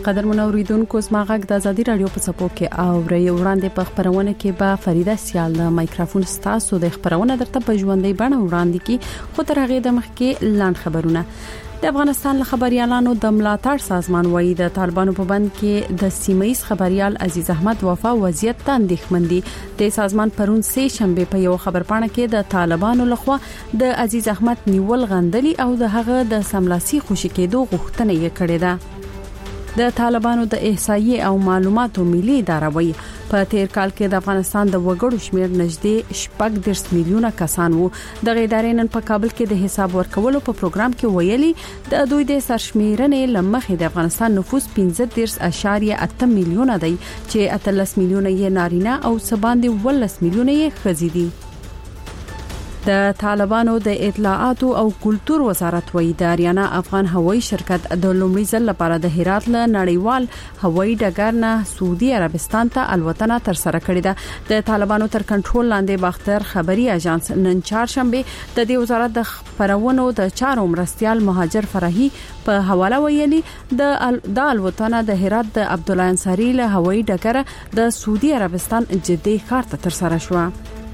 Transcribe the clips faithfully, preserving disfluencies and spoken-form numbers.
قدر منوریدونکو زما غږ د ازادي رادیو په څپو کې او ری وړاندې په خبرونه کې به فریده سیال د مایکروفون ستاسو د خبرونه درته په ژوندۍ بڼه وړاندې کی خو تر هغه د مخ کې لاند خبرونه د افغانستان له خبريالانو د ملاتړ سازمان وایي د طالبانو په بند کې د سیمایي خبريال عزیز احمد وفا وضعیت ته اندېښمندي د سازمان پرون سه شنبه په یو خبرپاڼه کې د طالبانو لخوا د عزیز احمد نیول غندلي او د هغه د سملاسي خوشی کېدو غوښتنه یې کړې ده د طالبانو د احصایې او معلوماتو ملي اداره وایي په تیر کال کې د افغانستان د وګړو شمیر نږدې شپږ دېرش میلیونه کسان وو د ادارې نن په کابل کې د حساب ورکولو په پروګرام کې ویلي د دوی د سرشمیرنې لمخې د افغانستان نفوس پنځه دېرش اعشاریه اته میلیونه دی چې اتلس میلیونه یې نارینه او سباندې ولس میلیونه یې ښځې دي د طالبانو د اطلاعات او کلتور وزارت وایي د اریانا افغان هوایي شرکت د لومړي ځل لپاره د هرات له نړیوال هوایي ډګر نه سعودي عربستان ته الوتنه تر سره کړې ده د طالبانو تر کنټرول لاندې باختر خبري اژانس نن چهارشنبه د دې وزارت د خبرونو د چارو مرستيال مهاجر فرحي په حواله ویلي د د الوتنه د هرات د عبد الله انصاری له هوایي ډګر د سعودي عربستان جدي ښار ته تر سره شو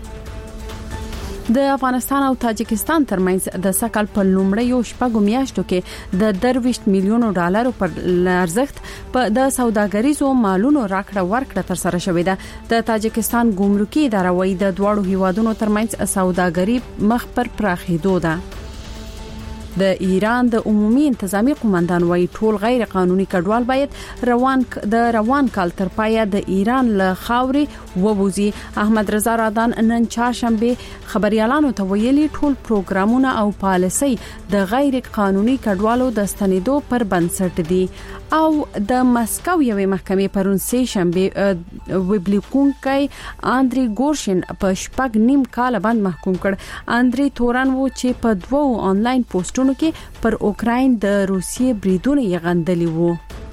د افغانستان او تاجکستان ترمنځ د سکل په لومړیو شپږو میاشتو کې د درویش میلیونو ډالرو پر ارزښت په د سوداګریزو مالونو راکړه ورکړه تر سره شوې ده د تاجکستان ګمرکي اداره وایي د دواړو هیوادونو ترمنځ سوداګري مخ پر پراخېدو ده د ایران د عمومي انتظامی قومندان وایي ټول غیر قانوني کډوال باید روان د روان کال تر پایه د ایران له خاورې ووزي احمد رضا رادان نن چهارشنبه خبريالانو ته ویلي ټول پروګرامونه او پالیسي د غیر قانوني کډوالو د ستنېدو پر بنسټ دي او د مسکو یوې محکمې پرون سه شنبه وبلیکونکای اندري ګورشن په شپږ نیم کال باندې محکوم کړ اندري توران وو چې په دوو آنلاین پوسټونو کې پر اوکراین د روسیې بریدونه یې غندلي وو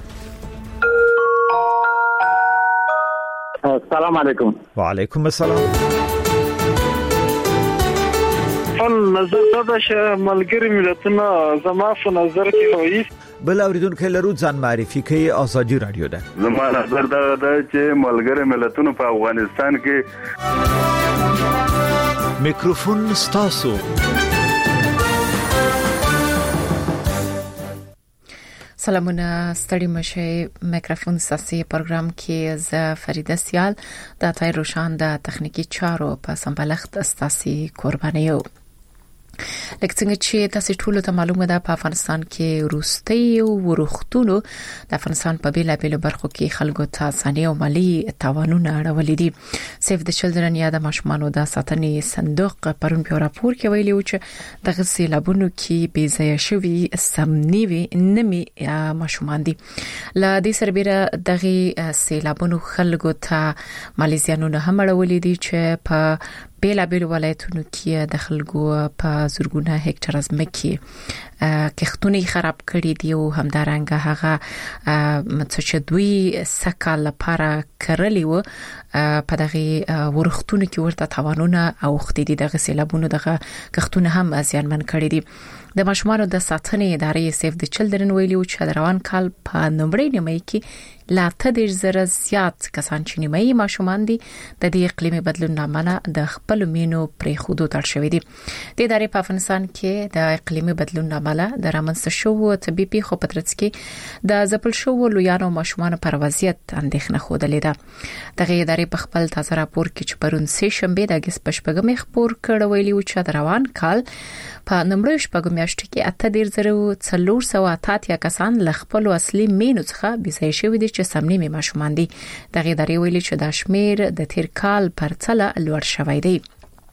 السلام علیکم وعلیکم السلام فل نظر دا چې ملګری ملتونه زما په نظر کې وایي بل اوریدونکو لرو ځان معرفي کوي ازادي رادیو ده زما نظر دا ده چې ملګری ملتونه په افغانستان کې میکروفون ستاسو سلامونه ستړي مشه میکروفون ساسي پروګرام کې ز فریده سیال د تای روشان د تخنیکی چارو په سمبلخت استاسي قرباني یو لکه څنګه چې تاسو ټول ته معلومه ده په افغانستان کې روستي او ورختونو د افغانستان په بیل بیل برخو کې خلکو ته ځاني او مالی تاوانونه اړولې دي سیف د چلډرن یا د ماشومانو د ساتنې صندوق پرون په راپور کې ویلي و چې د غسیلابونو کې بې ځای شوی سمنیوي نمي ماشومان دي ل دې سربېره دغه سیلابونو خلکو ته مالیزیانو هم اړولې دي چې په بیل بیل ولایتونو کې د خلکو په زرګونه هکټر ځمکې کښتونه خراب کړي دي او همدارنګه هغه چې دوی سکه لپاره کرلی و په دغه ورختونو کې ورته توانونه او خدي دي دغه سیلابونو دغه کښتونه هم ازیانمن کړي دي د ماشومانو د ساتنې ادارې سیف د چلډرن ویلي او چې روان کال په نومبر نیمه کې لا ته زره زیات کسان چې نیمه ماشومان دي د دې اقلیمي بدلون نامه د خپل مینو پرې خودو تر شوې دي د ادارې په افغانستان کې د اقلیمي بدلون نامه د رامنځته شو طبيبي خو پترڅ کې د زپل شو لویانو ماشومان پر وضعیت اندېښنه خوده لیده دغه ادارې په خپل تازه راپور کې چې پرون سه شنبه د اگست پښپګمې خبر کړ ویلي او چې روان کال په نمبر شپږم میاشت کې اته ډیر زره څلور سوه اتیا کسان ل خپل اصلي مینو څخه بيځای شوی دي چې سمنی ماشومان دي دغه ادارې ویلي چې د شمیر د تیر کال پر څله لوړ شوی دی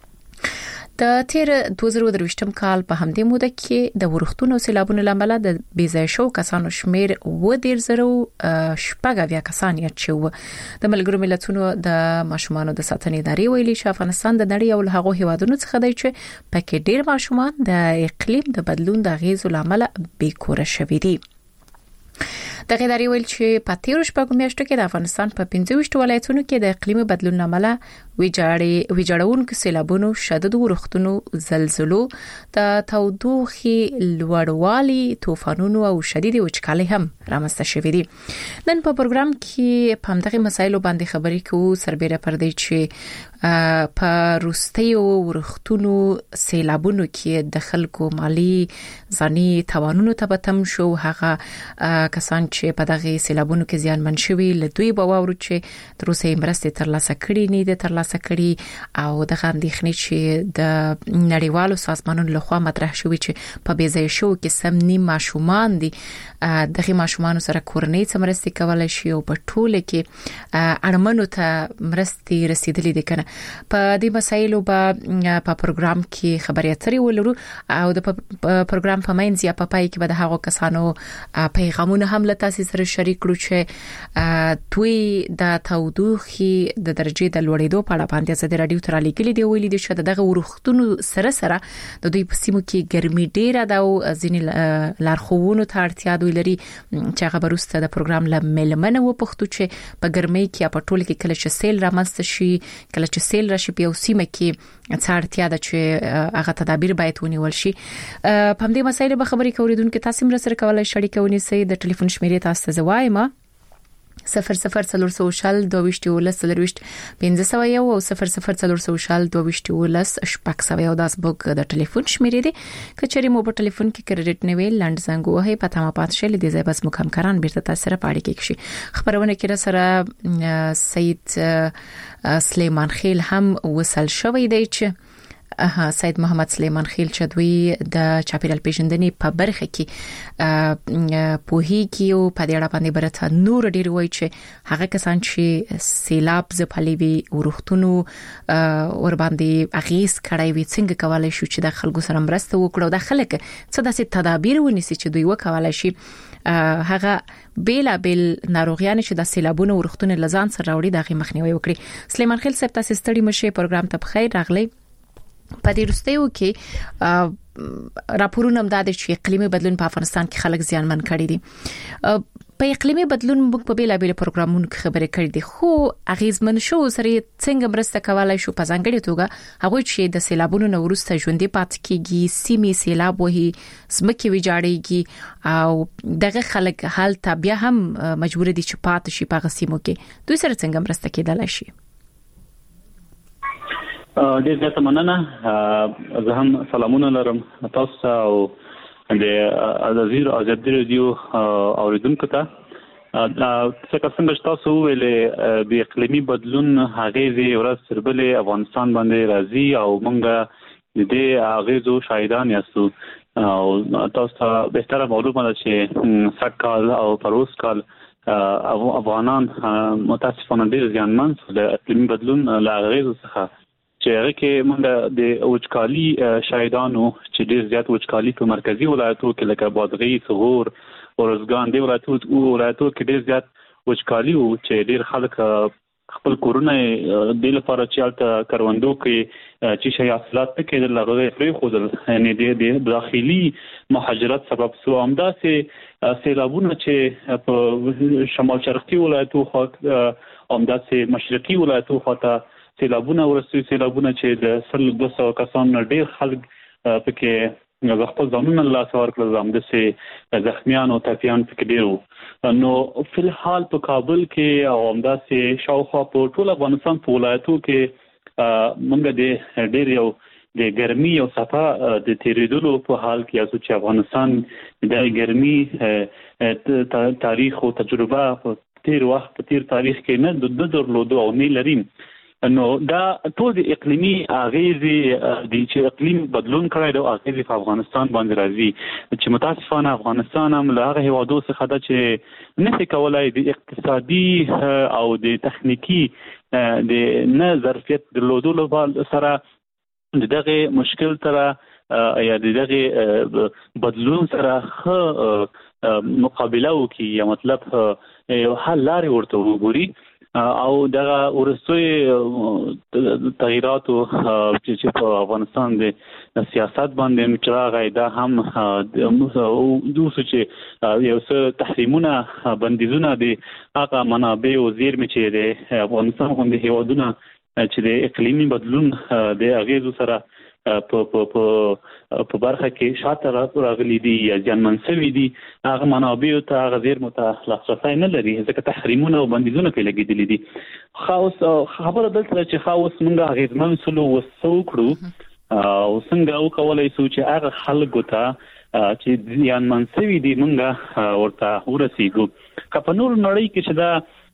د تیر دوه زره درویشتم کال په همدې موده کې د ورختونو سیلابونو لامل د بيځای شو کسانو شمیر و ډیر زره شپږ بیا کسان یې چې د ملګرو ملتونو د ماشومانو د ساتنې ادارې ویلي چې افغانستان د نړۍ او هغه هیوادونو څخه دی چې پکې ډیر ماشومان د اقلیم د بدلون د غیزو لامل بیکوره شوي دي دغه ادارې ویل چې په تیر شپږ میاشتو کې د افغانستان په پنځه ویشت ولایتونو کې د اقلیمي بدلون لامل ویجاړې ویجاړونکو سیلابونو شدید ورښتونو زلزلو د تودوخي لوړوالي طوفانونو او شدید وچکالۍ هم رامنځته شوې دي. نن په پروګرام کې په همدغه مسایلو باندې خبرې کوو سربېره پر دې چې په روستیو ورښتونو سیلابونو کې د خلکو مالی ځاني توانونو ته تم شو. هغه کسان چې په دغه سیلابونو کې زیانمن شوي لدوی باور چې تر اوسه مرستې ترلاسه کړي نه دي ترلاسه کړي او د اندېښنې چې د نړیوالو سازمانونو لخوا مطرح شوی چې په بيځای شو کې سم نیم ماشومان دي دغه ماشومان سره کورنۍ څمرستي کولای شي او په ټوله کې اړمنو ته مرستې رسیدلې دي کنه. په دې مسایلو به په پروګرام کې خبري اترې ولرو او د پروګرام په منځ یا په پای کې به د هغو کسانو پیغامونه هم له تاسو سره شریک کړو چې دوی د تودوخي د درجه د لوړېدو په اړه باندې زده رادیو تر لیکلي دی ویلي دي چې دغه ورښتونو سره سره د دوی په سیمو کې ګرمي ډیره ده او ځینې لارښوونو ته اړتیا دوی لري چې هغه بروسته د پروګرام ل ملمنه و پښتو چې په ګرمۍ کې په ټول کې کله چې سیل رامنځته شي کله چې سیل راشي په یو سیمه کې څارتیا ده چې هغه تدابیر باید ونیول شي. په همدې مسایلو به خبرې کوریدونکو تاسو هم سره کولای شریک ونیسئ. د ټلیفون شمیرې تاسو ته زوایم صفر صفر څلور سوشل دوه ولس سلويشت پنځه سو یو او صفر صفر څلور سوشل دوه ولس شپږ سو یو داس بوک د ټلیفون شمیرې دي. کچري مو په ټلیفون کې کریډټ نه ویل لاند زنګ وهي پته ما پات شل دي زای بس مکمکران بیرته تاسو سره پاړی کې شي. خبرونه کې سره سید سلیمان خیل هم وصل شوی دی چې اها سید محمد سلیمان خیل چدوی د چاپیرال پیژندنې په برخه کې پوهی کیو په دې اړه باندې برته نور ډیر وای چې هغه کسان چې سیلاب زپلوي ورښتونو ور باندې اغیز کړای وي څنګه کولای شو چې د خلکو سره مرسته وکړو د خلک څه داسې تدابیر ونیسي چې دوی وکولای شي هغه بیلا بیل ناروغیان چې د سیلابونو ورښتونو لزان سره راوړي دغه مخنیوي وکړي. سلیمان خیل صاحب تاسو ستړي مشه پروګرام ته بخیر راغلی. په دې وروستیو کې راپورونه هم دا دي چې اقلیمي بدلون په افغانستان کې خلک زیانمن کړي دي. په اقلیمي بدلون موږ په بیلا بیل پروګرامونو کې خبرې کړې دي خو اغیزمن شو سره څنګه مرسته کولای شو په ځانګړي توګه هغه چې د سیلابونو نورسته ژوندې پات کېږي سیمې سیلاب وهي سمکه ویجاړيږي او دغه خلک حال ته بیا هم مجبور دي چې پات شي په غسیمو کې دوی سره څنګه مرسته کېدلای شي. ډېر زیاته مننه. زه هم سلامونه لرم تاسو او د ازیر ازادي رادیو اوریدونکو ته. څنګه څنګه تاسو ویلې د اقلیمي بدلون هغه وی ورځ سربلې افغانستان باندې راځي او موږ د دې هغه شاهدان یاستو او تاسو به تر معلومه ده چې سکهال او پروس کال افغانان متاسفانه ډېر زیانمن شول د اقلیمي بدلون له غیزو څخه چې هغه کې موږ د وچکالي شاهدانو چې ډېر زیات وچکالي په مرکزی ولایتو کې لکه بادغی ثغور ورزګان دی ولایتو ولایتو کې ډېر زیات وچکالي او چې ډېر خلک خپل کورونه د لپاره چې الته کروندو کې چې شي حاصلات کې د لغوي پرې خوذل یعنی د داخلي مهاجرت سبب سو همداسې سیلابونه چې په شمال شرقي ولایتو خو همداسې مشرقي ولایتو خواته سیلابونه ورسوي سیلابونه چې د سل دوه سوه کسان ډېر خلک پکې د خپل ځانونه له لاسه ورکړل همداسې زخمیان او ټپیان پکې ډېر وو. نو فی الحال په کابل کې او همداسې شاوخوا په ټول افغانستان په ولایتو کې موږ د ډېر یو د ګرمي او صفا د تیریدلو په حال کې یاسو چې افغانستان د ګرمي تاریخ او تجربه په تیر وخت په تیر تاریخ کې نه د درلودو او نه لري. نو دا ټول د اقلیمي اغیزې د چې اقلیم بدلون کړی دی اغیزې په افغانستان باندې راځي چې متاسفانه افغانستان هم له هغه هیوادو څخه ده چې نشي کولای د اقتصادي او د تخنیکی د نه ظرفیت درلودلو سره دغه مشکل سره یا دغه بدلون سره ښه مقابله وکړي یا مطلب یو حل لارې ورته وګوري او دغه ورسوي تغیرات چې په افغانستان د سیاست باندې چراغ دا هم دوسه چې یو څه تحریمونه بندیزونه دي هغه منابع او زیرمې چې د افغانستان غوندې هیوادونه چې د اقلیمي بدلون د اغیزو سره په په په په برخه کې شاته راغلي دي یا ځانمن شوي دي هغه منابع ته هغه غیر متلاسفه نه لري ځکه تحریمونه او بندیزونه په لګیدلي دي خاص خبره دلته چې خاص موږ غیرمن سلو وسو کړو او څنګه وکولای شو چې هغه خلکو ته چې ځانمن شوي دي موږ ورته ورسیږو که په نور نړۍ کې چې دا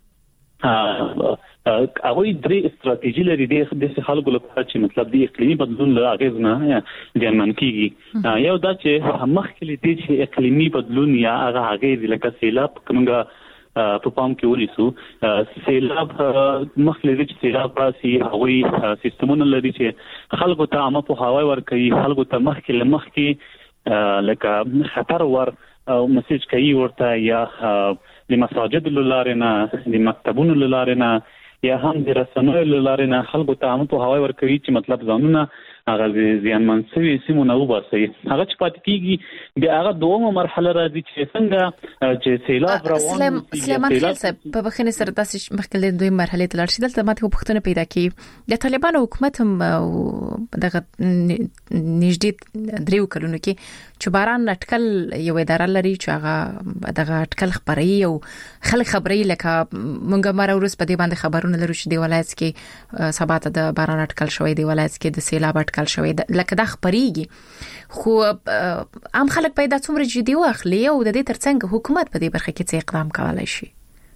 هغه درې استراتیژي لري د خلکو لپاره چې مطلب د اقلیمي بدلون له اغیز نه ځانمن کیږي یو دا چې مخکې دي چې اقلیمي بدلون یا هغه اغیز لکه سیلاب کومه په پام کې ونیسو سیلاب مخکې دي چې سیلاب راسي هغه سیستمونه لري چې خلکو ته عامه په هوا ورکوي خلکو ته مخکې لمخکې لکه خطر ور او میسج کوي ورته یا د مساجد لاره نه د مکتبونو لاره نه یا هم د رسنیو لاره نه خلکو ته هم په هوا ورکوي چې مطلب ځانونه هغه ځانمن شوي سیمونه وباسي هغه چې پات کیږي د هغه دومره مرحله راځي چې څنګه چې سیلاب روان سلیمان خیل صاحب په بخښنې سره تاسو مخکې د دوی مرحله ته لاړ شئ دلته ماته پوښتنه پیدا کی د طالبانو حکومت هم دغه نږدې دریو کلونو کې چې باران اټکل یو اداره لري چې هغه دغه اټکل خبري او خلک خبري لکه مونږه مر ورس په دې باندې خبرونه لرو چې دی ولایت کې سبات د باران اټکل شوی دی ولایت کې د سیلاب کال شوی لکه د خبريږي خو عام خلک پیدا څومره جدي واخلي او د دې ترڅنګ حکومت په دې برخه کې څه اقدام کولای شي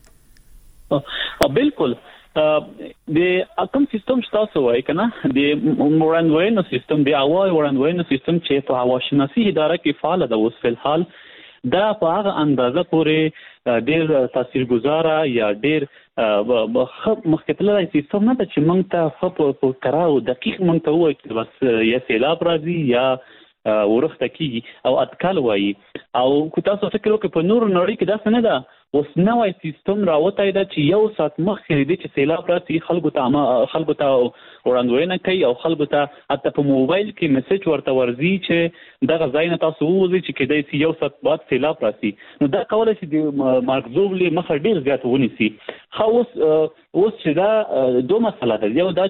بالکل د اټوم سیستم تاسو وایي کنه د وړاندوینو سیستم د اوای وړاندوینو سیستم چې په هواشناسي اداره کې فعال ده اوس په حال دا په هغه اندازه پورې ډیر تاثیرګذار یا ډیر مخکتلای سیستم نه چې موږ ته په کراو دقیق موږ ته وایي چې بس یا سیلاب راځي یا ورخته کیږي او اټکل وایي او کو تاسو فکر وکړئ په نور نړۍ کې دا څه نه ده اوس نوې سیستم راوته دا چې یو سات مخکې د سیلاب راځي خلکو ته خلکو ته وړاندوینه کوي او خلکو ته حتی په موبایل کې میسج ورته ورځي چې دغه ځای نه تاسو ووځي چې کېدای یو سات بعد سیلاب راځي نو دا کولای شي د مارک زوبلی مخه ډیر زیات ونیسي خو اوس اوس چې دا دوه مسله ده یو دا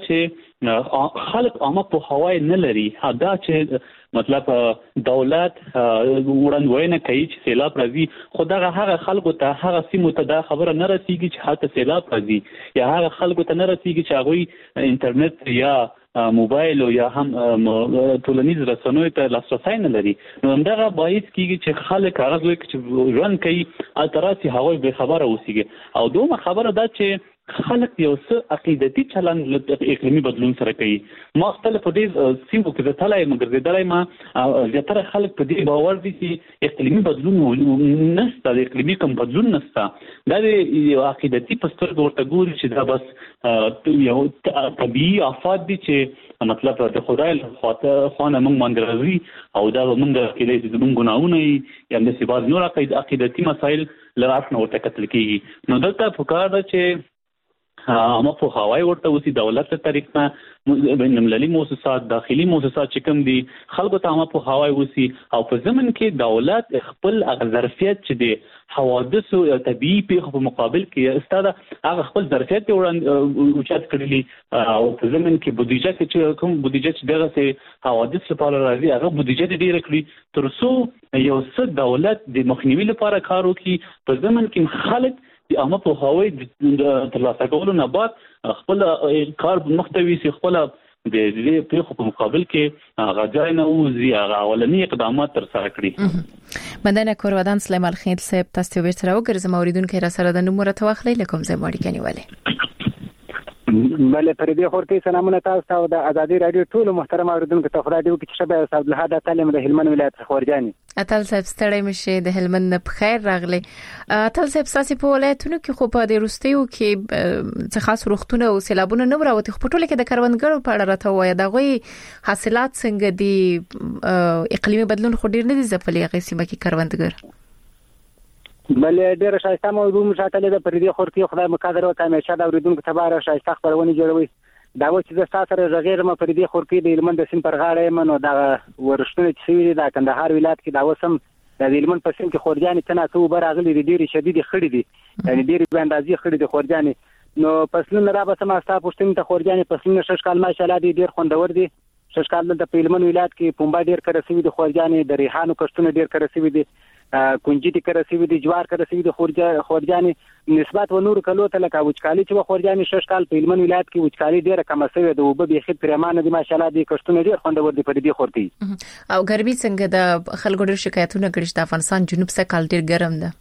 چې خلک عامه په هوای نه لري دا چې مطلب دولت وړاندوینه کوي چې سیلاب راځي خو دا هغه خلکو ته هغه سیمو ته دا خبره نه رسیږي چې حتی سیلاب راځي یا هغه خلکو ته نه رسیږي چې هغه انټرنیټ یا موبایل یا هم ټولنیز رسنیو ته لاسرسی نه لري نو همدغه باعث کیږي چې خلک هغه ځای کې ژوند کوي التراسی هغه به خبره اوسيږي او دومره خبره ده چې خلک یو څه عقیدتي چلند له اقلیمي بدلون سره کوي مختلف دې سیمو کې د تلای مګرځیدلای ما زیاتره خلک په دې باور دي چې اقلیمي بدلون نشته د اقلیمي کوم بدلون نشته دا یو عقیدتي پستر ورته ګوري چې دا بس یو طبيعي افات دي چې مطلب د خدای له خاطر خانه موږ باندې راځي او دا موږ کې د زموږ ګناونه یا د سبا نور عقیدتي مسایل لراتنه ورته کتل کیږي نو دلته فکر ده چې اما په هواي ورته وسی دولت ته طریقه بین المللي مؤسسات داخلي مؤسسات چې کوم دي خلکو ته اما په هواي وسی او په زمن کې دولت خپل ظرفیت چې دي حوادث او طبيعي پیښو په مقابل کې استاده هغه خپل ظرفیت وړاندې اوچت کړلی او په زمن کې بودیجه چې کوم بودیجه چې دغه سه حوادث لپاره راځي هغه بودیجه ډیره کړی ترڅو یو څه دولت د مخنیوي لپاره کار وکړي په زمن کې خلک اما په هواي تر لاسه کولو نه بعد خپل کار محتوي سي خپل د دې په مقابل کې غځای نه وزي اولنی اقدامات تر سره کړی مدنه کورودان سلیمان خیل صاحب تاسو ورته راوګرځم اوریدونکو را سره د نمبر ته واخلې لکم زه ماړی کني والے بله پر دې خورتي سلامونه تاسو ته د ازادي رادیو ټول محترم اوریدونکو ته خدای دې وکړي چې به صاحب له هدا تعلیم د هلمند ولایت خورجاني اتل صاحب ستړی مشه د هلمند په خیر راغلی اتل صاحب ساسي په ولایتونو کې خو په دې روستیو کې څه خاص روختونه او سیلابونه نه وراوتی خو ټول کې د کروندګرو په اړه راته وایي دا غوي حاصلات څنګه دي اقلیمي بدلون خو ډیر نه دي ځپلي هغه سیمه کې کروندګر بلې ډېر شایسته موضوع مشاتله د پردي خورتي خدای مقدر او تماشا د اوریدونکو تباره شایسته خبرونه جوړوي دا و چې د ساسره رغیر ما پردي خورتي د هلمند سیم پر غاړه منو دا ورشتونه چې وی د کندهار ولایت کې دا وسم د هلمند په سیم کې خورجاني تناسو براغلي ډېری شدید خړې دي یعنی ډېری باندې خړې دي خورجاني نو فصلونه را به سماستا پښتون ته خورجانې فصلونه شش کال ماشاءالله دي ډیر خوندور دي. شش کال د پیلمن ولایت کې پومبا ډیر کرسوي دي خورجانې، د ریحانو کښتونه ډیر کرسوي دي، کنجي دي کرسوي دي، جوار کرسوي دي خورجانې نسبت و نور کلو ته لکه وچکالي چې خورجانې شش کال پیلمن ولایت کې وچکالي ډیره کم شوې ده، وب به خې پرمانه دي ماشاءالله دي کښتونه ډیر خوندور دي په دې خورتي. او ګرمي څنګه د خلکو ډیر شکایتونه کړي چې د افغانستان جنوب څخه کال ډیر ګرم ده؟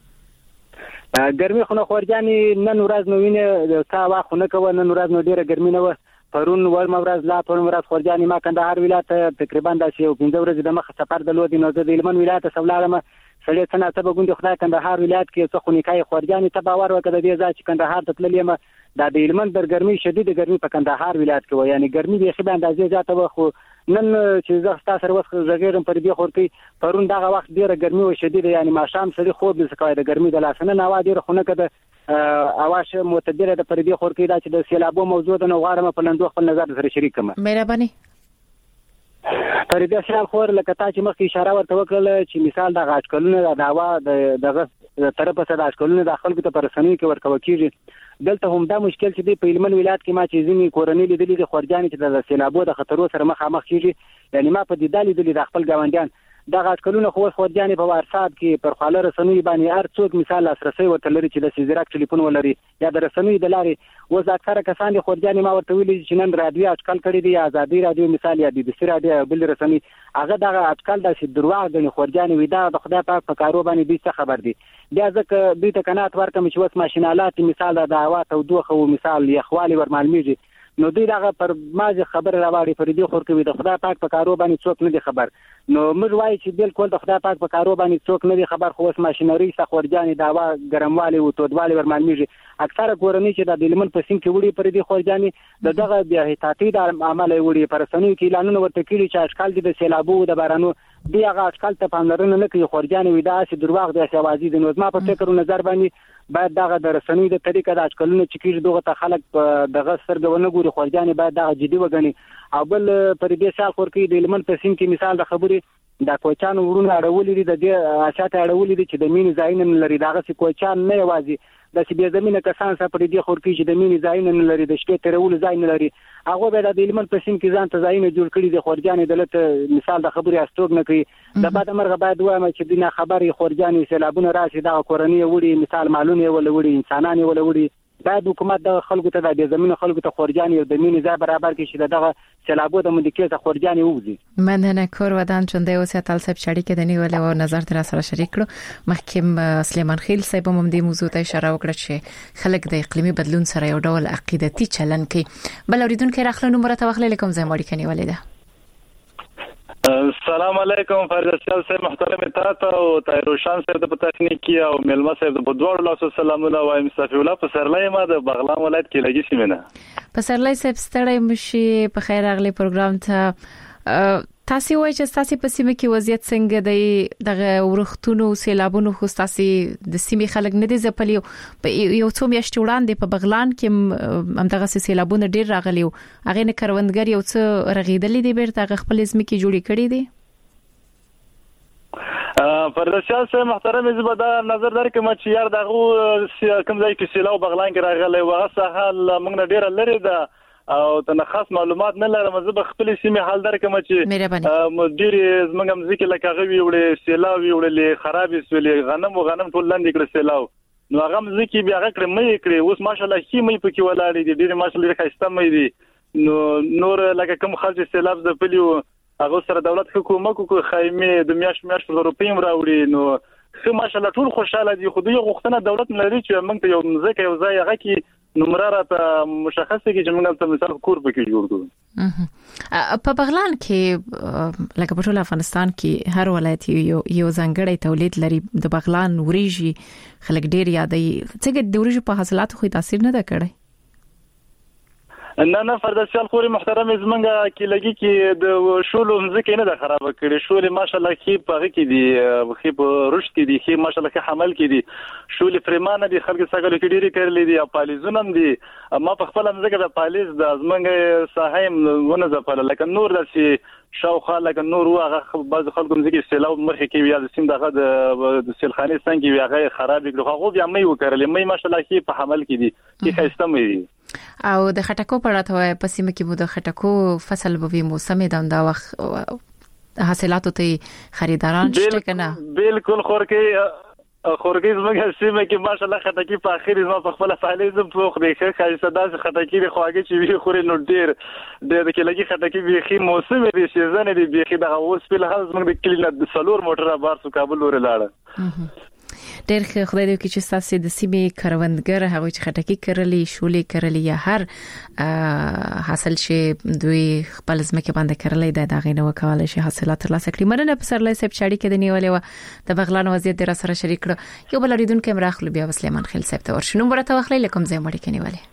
ګرمي خو نه خورجانې نن ورځ نو ویني تا واخونه کوي، نن ورځ نو ډیره ګرمي نه و، پرون ورم ورځ لا پرون ورځ خورجانې ما کندهار ولایت تقریبا د یو پنځه ورځې د مخ سفر درلود، نو د هلمند ولایت سولارم سړی څنګه ته بګوند خدای کندهار ولایت کې څه خونیکای خورجانې ته باور وکړه د دې ځای چې کندهار ته تللی یم د هلمند در ګرمي شدید ګرمي په کندهار ولایت کې و، یعنی ګرمي به خبره اندازې زیاته و، خو نن چې زه تاسو سره وخت زګیرم پر دې خورتي پرون دغه وخت ډیره ګرمي و شدید، یعنی ما شام سړي خوب د سکوای د ګرمي د لاسنه نه و ډیره خونه کده اواش معتدله د پر دې خور کې دا چې د سیلابو موضوع د نوغارم په لندو خپل نظر سره شریک کړم. مهرباني پر دې سیال خور لکه تا چې مخکې اشاره ورته وکړه چې مثال د غاټکلونه د داوا د دغه طرفه سره غاټکلونه د خلکو ته پرسنوي کې ورکو کیږي، دلته هم دا مشکل چې د پیلمن ولایت کې ما چې ځینې کورنۍ لیدلې د خورجانې چې د سیلابو د خطرو سره مخامخ کیږي، یعنی ما په دې دالې لیدلې د خپل ګاونډیان دا غاټکلونه خو خورجانې په وارساب کې پر خاله رسنوي باندې هر څوک مثال لاسرسي ورته لري چې د سیزراک ټلیفون ولري یا د رسنوي د لارې و ځکه کسان د خورجانې ما ورته ویلي چې نن رادیو اټکل کړی دی، ازادي رادیو مثال یا بي بي سي رادیو بل رسنوي هغه دغه اټکل د دروغ غني خورجانې وي، دا د خدای پاک په کارو باندې دې څه خبر دي، بیا ځکه دوی ته قناعت ورکوم چې وس ماشینالات مثال د هوا تودوخه او مثال یخوالي ورمالمیږي، نو دوی دغه پر مازه خبر راوړي پر دې خور کوي د خدای پاک په کارو باندې څوک نه دي خبر، نو موږ وایي چې بالکل د خدای پاک په کارو باندې څوک نه دي خبر، خو اوس ماشینری څخه خورجانې دا وا ګرموالي او تودوالي ورمالمیږي، اکثره کورنۍ چې د هلمند په سیم کې وړي پر دې خورجانې د دغه بیا احتیاطي د عمل وړي پر سنوي کې اعلانونه ورته کړي چې اشکال دي د سیلابو د بارانو بیا هغه اشکال ته پاملرنه نه کوي، خورجانې وي دا چې دروغ دي چې اوازې دي، نو ما په فکر نظر باندې باید دغه د رسنوي د طریقه د اټکلونو چې کیږي دغه ته خلک دغه سترګونه ګوري، خورجانې باید دغه جدي وګڼي، او بل پر دې سال خور کې د هلمند په سیم کې مثال د خبرې د کوچانو ورونه اړولې دي، د دې اشاته اړولې دي چې د مینې ځایونه لري، دغه څه کوچان نه یوازې د سی بیا زمينه کسان سره پر دې خور کې چې د مینې ځایونه لري، د شپې ترول ځای نه لري، هغه به د هلمند په سیم کې ځان ته ځایونه جوړ کړي دي، خورجانې دلته مثال د خبرې استوګ نه کوي، د بعد مرغه باید وایم چې دینه خبرې خورجانې سیلابونه راشي د کورنۍ وړي مثال معلومه ولا وړي انسانان ولا وړي، باید حکومت د خلکو ته د زمينه خلکو ته خورجانې او د مینې ځای برابر کړي چې دغه سیلابو د مدکې ته خورجانې ووزي. مننه کور ودان چنده اوسه تل سب شړی کې دني ولې او نظر تر سره شریک کړو. مخکیم سلیمان خیل صاحب هم دې موضوع ته اشاره وکړه چې خلک د اقلیمي بدلون سره یو ډول عقیدتي چلن کوي. بل اوریدونکو راخلو مرته وخلې کوم ځای مړی کني ولې ده. السلام علیکم فردسیال صاحب محترم تاسو او تایروشان صاحب د تخنیکی او ملما صاحب د بدوړ الله سلامونه وایم صافي الله په سرلای ما د بغلان ولایت کې لګی سیمه په سرلای صاحب ستړی مشي په خیر اغلی پروګرام ته تاسو وایئ چې تاسو په سیمه کې وضعیت څنګه دی، دغه ورختونو سیلابونو خو تاسو د سیمې خلک نه دي ځپلی، یو څو میاشتې وړاندې په بغلان کې هم دغه سیلابونه ډیر راغلي، هغه نه کروندګر یو څه رغیدلې دي بیرته خپل ځمکې جوړې کړې دي. فردسیال صاحب محترم زبدا نظر درکم چې یار دغه کوم ځای کې سیلاب بغلان کې راغلی و هغه حال موږ ډیر لري ده او ته خاص معلومات نه لرم، زه به خپل سیمه حال درکم چې مدیر زمونږ مزيک لکه غوي وړي سیلاب وړي خراب سولې غنم او غنم ټول لاندې کړ سیلاب، نو هغه مزيک بیا غکړ مې کړې، اوس ماشالله هی مې پکې ولاړې دي، ډېر ماشالله خسته مې دي، نو نور لکه کوم خرج سیلاب د پلیو هغه سره دولت حکومت کو خیمه د میاش میاش په روپیم راوړي، نو خو ماشالله ټول خوشاله دي، خو دوی غوښتنه دولت لري چې موږ ته یو مزيک یو ځای هغه کې نمراره ته مشخصه کې چې موږ ته مثال کور پکې جوړ کړو. په بغلان کې لکه په ټول افغانستان کې هر ولایت یو یو ځانګړی تولید لري، د بغلان وریجې خلک ډیر یادوي، څنګه د وریجو په حاصلاتو خو تاثیر نه ده کړی؟ نه نه فرداسیال خوري محترم زمنګ کې لګي کې د شولو مزکه نه د خراب کړي شولې ماشالله کې په کې دي خې په رشد کې دي خې ماشالله کې حمل کې دي شولې فرمانه دي خلک څنګه کې ډېری کړلې دي پالیزونم دي ما په خپل مزکه د پالیز د زمنګ ساحم ونه زپل لکه نور د شي شاوخه لکه نور واغه بعض خلکو مزکه سیلاو مرخه کې بیا د سیم دغه د سیلخاني څنګه بیا خراب کړو خو بیا مې وکړلې مې ماشالله کې په حمل کې دي کې خسته مې او د خټکو په اړه ته په سیمه کې مو د خټکو فصل به موسم د دا وخت حاصلاتو ته خریداران شته کنه بالکل خورکې خورکې زموږ سیمه کې ماشالله خټکی په اخر زما په خپل فعالیت په خو دې ښه خاصه داس خټکی د خواږه چې وی خوري نو ډیر د کې لګي خټکی به خي موسم دی سیزن دی به خي د اوس په لحاظ موږ د کلینه د سلور موټر بار سو کابل ور لاړه ډېر ښه خدای دې چې تاسو د سیمې کروندګر هغه چې خټکی کرلې شولې کرلې یا هر حاصل شي دوی خپل ځمکه باندې کرلې د دغه نو کولای شي حاصلات ترلاسه کړي مننه په سرلې سپ چاړي کې د نیولې و د بغلان وضعیت در سره شریک کړو یو بل ریدون کې مراخلو بیا سليمان خیل سپ ته ورشنو مرته واخلې لکم زې مړ کې نیولې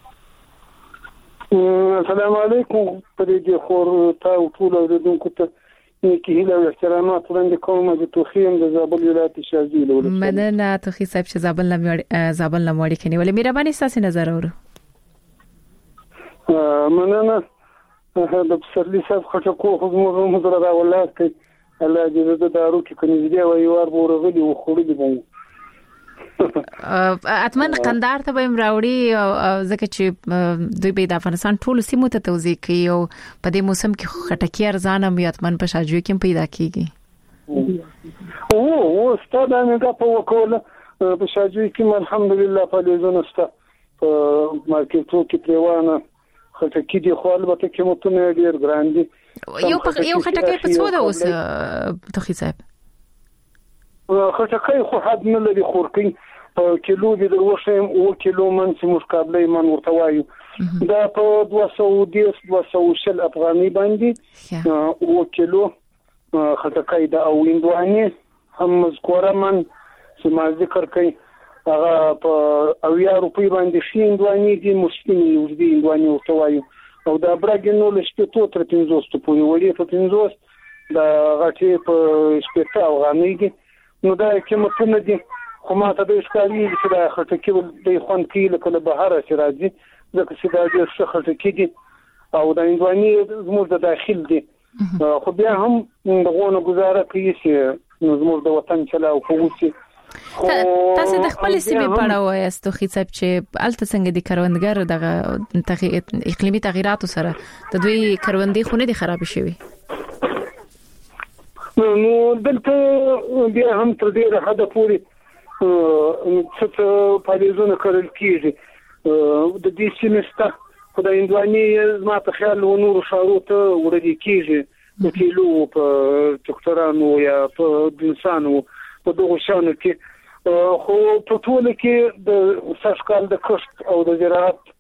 السلام علیکم پرې دې خور تا او ټول ریدونکو ته کې هیله او احترامات وړاندې کوم د توخیم د زابل ولایت شازي له مننه توخی صاحب چې زابل لمړ زابل لمړ کې نیولې مهرباني تاسو نظر اورو مننه د پسرلی صاحب خټکو خو موږ موږ را ولایت کې الله دې د دارو کې کني دې وای ور بورغلي او خورلي بو اتمن قندار ته به راوړي ځکه چې دوی به د افغانستان ټول سیمو ته توزیع کوي او په دې موسم کې خټکی ارزانه مې اتمن په شاجوي کې پیدا کیږي او او ستاسو نه په وکوله په شاجوي کې الحمدلله په لیزونه ست مارکیټو کې پریوانه خټکی دی خو البته کې متونه ډیر ګران دي یو یو خټکی په څو ده اوس توخی صاحب خټکی خو حد نه لري خورکې په کیلو دې دروښم او کیلو من چې مقابله من ورته وایو دا په دوه سوه دیس دوه سوه شل افغاني باندې او کیلو خټکی دا او اندواني هم مذکوره من چې ما ذکر کوي هغه په اویا روپۍ باندې شي اندواني دي مشکل یو دي اندواني ورته وایو او دا برګنو لشته تو تر پنځوس ته پورې وړي په پنځوس دا غټي په شپږ افغاني دي نو دا قیمتونه دي خو ما ته د ښکاري چې دا خټکی د خوند کې لکه له بهر چې راځي ځکه چې دا د څه خټکی دي او د اندواني زموږ د داخل دي خو بیا هم دغه گزاره کوي چې زموږ د وطن چلاو کوي تاسو د خپل سیمې په اړه وایستو خې صاحب چې الته څنګه د کروندګر دغه اقلیمي تغیراتو سره د دوی کروندې خونه دي خراب شوي نو دلته بیا هم تر دې حد پورې څه پالیزونه کړل کیږي د دې سیمسته خدای اندواني ما په خیال و نور شارو ته ورډي کیږي د کیلو په ډاکټرانو یا په انسانو په دغه شانو کې خو په ټول کې د سرکال د کښت او د زراعت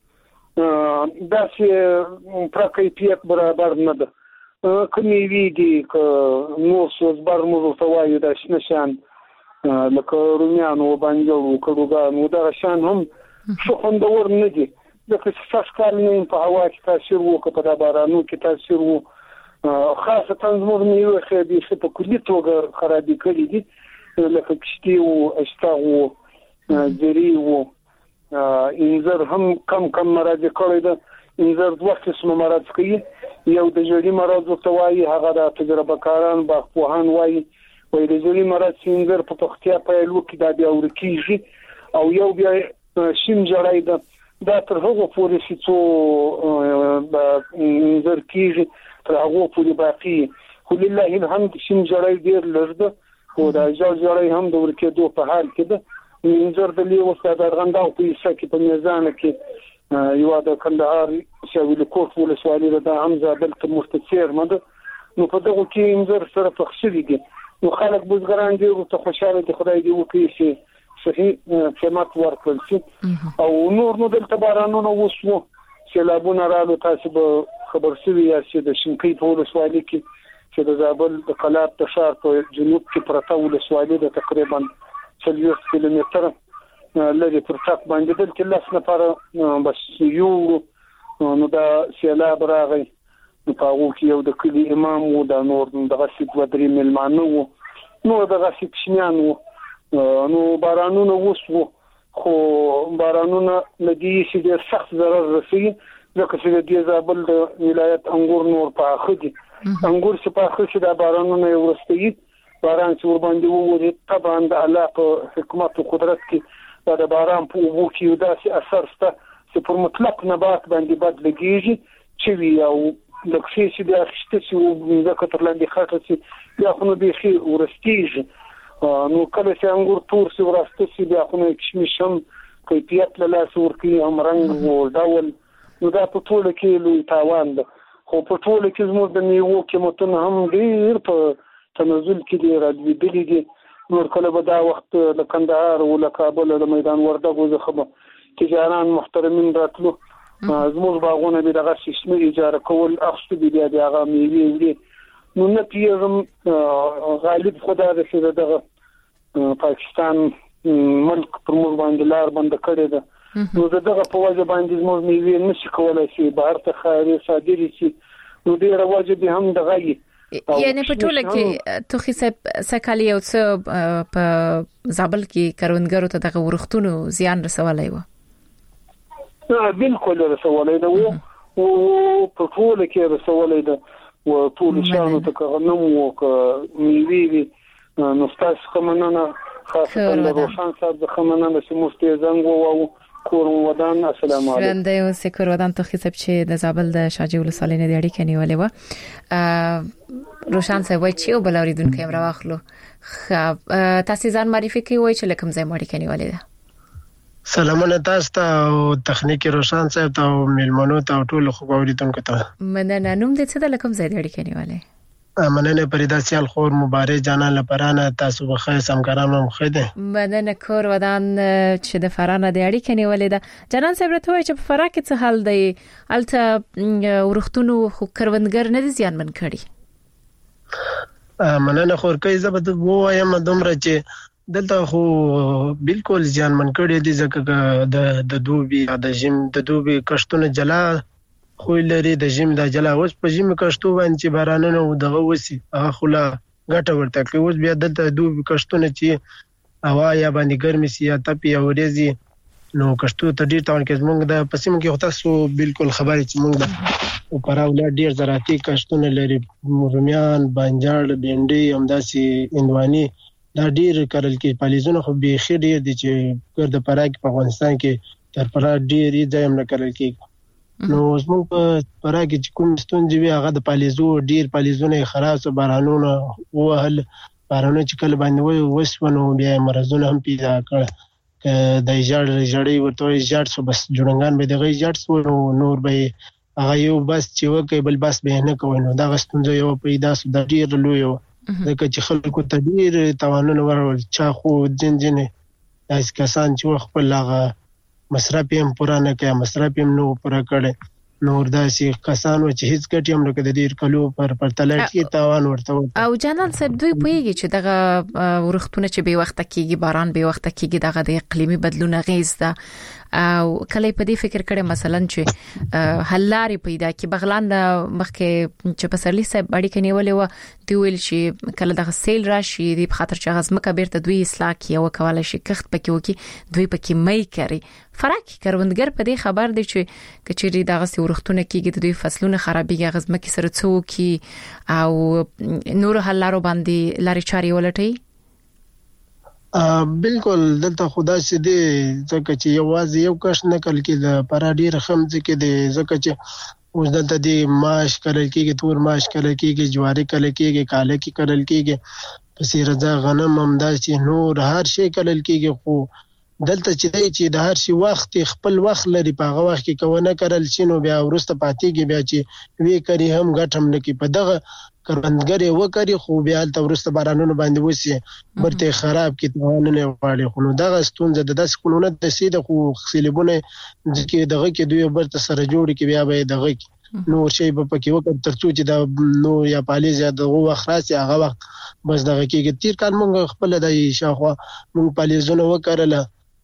داسې پراکېپیت برابر نه ده کومې وی دي ک نو څه بار مو ته وایو د شنشان لکه رومیانو باندې کډوګانو دا شان هم شو خوندور نه دي ځکه چې سرکال نه په هوا کې تاثیر وکړي په بارانو کې تاثیر وو خاصه زموږ نیو خې دي چې په کلی توګه خرابې کړې دي لکه کشتي او اشتاغو جری وو انځر هم کم کم مراد کړی ده انځر دوه قسمه مراد کوي یو د جوړی مراد ورته وایي هغه د تجربه کاران باغپوهان وایي وایي د جوړی مراد انځر په پختیا په لو کې د بیا ورکیږي او یو بیا شین جړای ده دا تر هغه پورې چې څو انځر کیږي تر هغه پورې باقي خو لله الحمد شین جړای ډیر لږ خو دا جړای هم د ورکېدو په حال کې ده انځر د لیو ستاسو غنداو په حصہ کې په میزان کې یو د کندهار شاویل کوټ ولسوالۍ د حمزه بلته مستثیر مده نو په دغه کې انځر سره تخصیصي دي نو خلک بوزګران دي او ته خوشاله دي خدای دې وکړي چې صحیح قیمت ورکړي شي او نور نو دلته بارانونه وسو سیلابونه راغلي تاسو به خبر شوي یا چې د شینکۍ په ولسوالۍ کې چې د زابل د قلات د ښار په جنوب کې پرته ولسوالۍ د تقریبا څلوېښت کیلومتره لري پر تاک باندې دلته لاس نه پر بس یو نو دا سیلاب راغی نو په هغه کې یو د کلی امام و دا نور دغه څه دوه درې ملمانه وو نو دغه څه کشمیان وو نو بارانونه وسو خو بارانونه لدی چې ډېر سخت ضرر رسوي ځکه چې د زابل د ولایت انګور نور په اخر دي انګور چې په اخر کې د بارانونه یو ورستي باران چې ور باندې ووري طبعا د الله په حکمت او قدرت کې د باران په اوبو کې یو داسې اثر شته چې پر مطلق نبات باندې بد لګیږي چې وی او لکه چې د اخشته چې د کتر لاندې خاطر چې یا خو نو به خي ورستيږي نو کله چې انګور تور سي ورسته چې بیا خو نو کشمشم کیفیت له لاس ورکی هم رنگ او ډول نو دا په ټول کې لوی تاوان ده خو په ټول کې زموږ د میوو قیمتونه هم ډیر په تنزل کې دی راځي دي نور کله به دا وخت د کندهار او د کابل د میدان وردګو ځخه تجاران محترمین راتلو زموږ باغونه به دغه سیستم اجاره کول اخستو بیا د هغه میوې دي نو نه پیغام غالب خدا د دغه پاکستان ملک پر موږ باندې لار بند کړی ده نو دغه په وجه باندې موږ میوې نشي کولای شي بهر ته خاري صادري شي نو ډیره وجه به هم دغه یعنی په ټوله کې توخي سکالي او څه په زابل کې کروندګرو ته دغه ورختونو زیان رسولای و نه بالکل رسولای ده او په ټوله کې رسولای ده او ټول شانو ته غنم او میوې نو تاسو کومنه خاصه د روشان صاحب د خمنه چې مفتي زنګ او کور ودان السلام علیکم ژوندې او سکور ودان توخي صاحب چې د زابل د شاجي ولسوالۍ نه د اړیکې نیولې و روشان صاحب وایي چې بل اوریدونکو هم راوخلو تاسو ځان معرفي کوي وایي چې لکم ځای مړی کني ولې ده سلامونه تاسو ته او تخنیکی روشان صاحب ته او ملمنو ته ټول خو اوریدونکو ته مننه نوم دې څه د لکم ځای د اړیکې نیولې مننه پریدا سیال خور مبارک جانان لپاره تاسو بخیر سمګرانو مخده مننه کور ودان چې د فرانه د اړیکې نیولې ده جانان صاحب راته وایي چې په فراه کې څه حال دی الته ورختونو خو کروندګر نه دي زیان من کړي مننه خور کوي زبد وایم دومره چې دلته خو بالکل زیان من کړي دي ځکه د د دوبي د جیم د دوبي کشتونه جلا خو لري د جیم د جلا اوس په جیم کشتو باندې بارانونه او دغه وسی هغه خلا غټه ورته کوي اوس بیا دلته دوبي کشتونه چې هوا یا باندې ګرمي سي یا تپي او ریزي نو کشتو ته ډیر تاون کې موږ د پسیم کې تاسو بالکل خبرې چې موږ د او پراوله ډیر زراعتي کشتونه لري رومیان بانجان بینډي همداسي اندواني دا ډیر کارل کې پالیزونه خو به خیر ډیر دي چې ګرد پراګ په افغانستان کې تر پرا ډیر یې ځای هم نه کارل کې نو زموږ په پراګ چې کوم ستونزې وي هغه د پالیزو ډیر پالیزونه خراب او بارانونه وهل بارانونه چې کله باندې وسونه بیا مرزونه هم پیدا کړ د ایجاد جړې ورته ایجاد سو بس جوړنګان به دغه ایجاد سو نور به هغه یو بس چې وکي بل بس به نه کوي نو دا ستونزه یو پیدا سو د ډیر لوی ځکه چې خلکو ته ډیر توانونه ورول چا خو جنجنه داس کسان چې خپل هغه مصرف هم پورانه کوي مصرف هم نو پورا کړي نور داسې کسانو چې هیڅ ګټي هم نه کړي ډیر کلو پر پر تلټي تاوان ورته او جانان صاحب دوی پوهیږي چې دغه ورختونه چې به وخت کېږي باران به وخت کېږي دغه د اقلیمي بدلون غیز ده او کله په دې فکر کړي مثلا چې حلاري پیدا کی بغلان مخکې چې په سرلی صاحب اړیکې نیولې و دی ویل چې کله دغه سیل راشي دی په خاطر چې غزمه بیرته دوی اصلاح کی او کولای شي کخت پکې وکي دوی پکې مې کوي فرق کروندګر په دې خبر دی چې کچېری دغه سی ورختونه کېږي د دوی فصلونه خرابېږي غزمه کې سره څو کی او نور حلارو باندې لاري چاري ولټي بالکل دلته خدا سي دي ځکه چې یوازې یو کښ نکل کې د پرا ډیر خمځ کې دي ځکه چې اوس دلته دي ماش کړل کېږي تور ماش کړل کېږي جواری کړل کېږي کاله کې کړل کېږي پسې رضا غنم همداسي نور هر شي کړل کېږي خو دلته چې دی چې د هر شي وخت خپل وخت لري په هغه وخت کې کوونه کړل شي نو بیا ورسته پاتېږي بیا چې وی کړي هم غټم نکي په دغه کروندګر یو کړي خو بیا تل ورسته بارانونه باندې وسی برته خراب کی توانونه واړي خو نو دغه ستونزه د داس قانون د سیده خو خلیبونه چې دغه کې دوی برته سره جوړ کی بیا به دغه نو شی په پکې وکړ ترڅو چې دا نو یا پالیز یا دغه وخت راځي هغه وخت بس دغه کې تیر کار مونږ خپل د شاخوا مونږ پالیزونه وکړل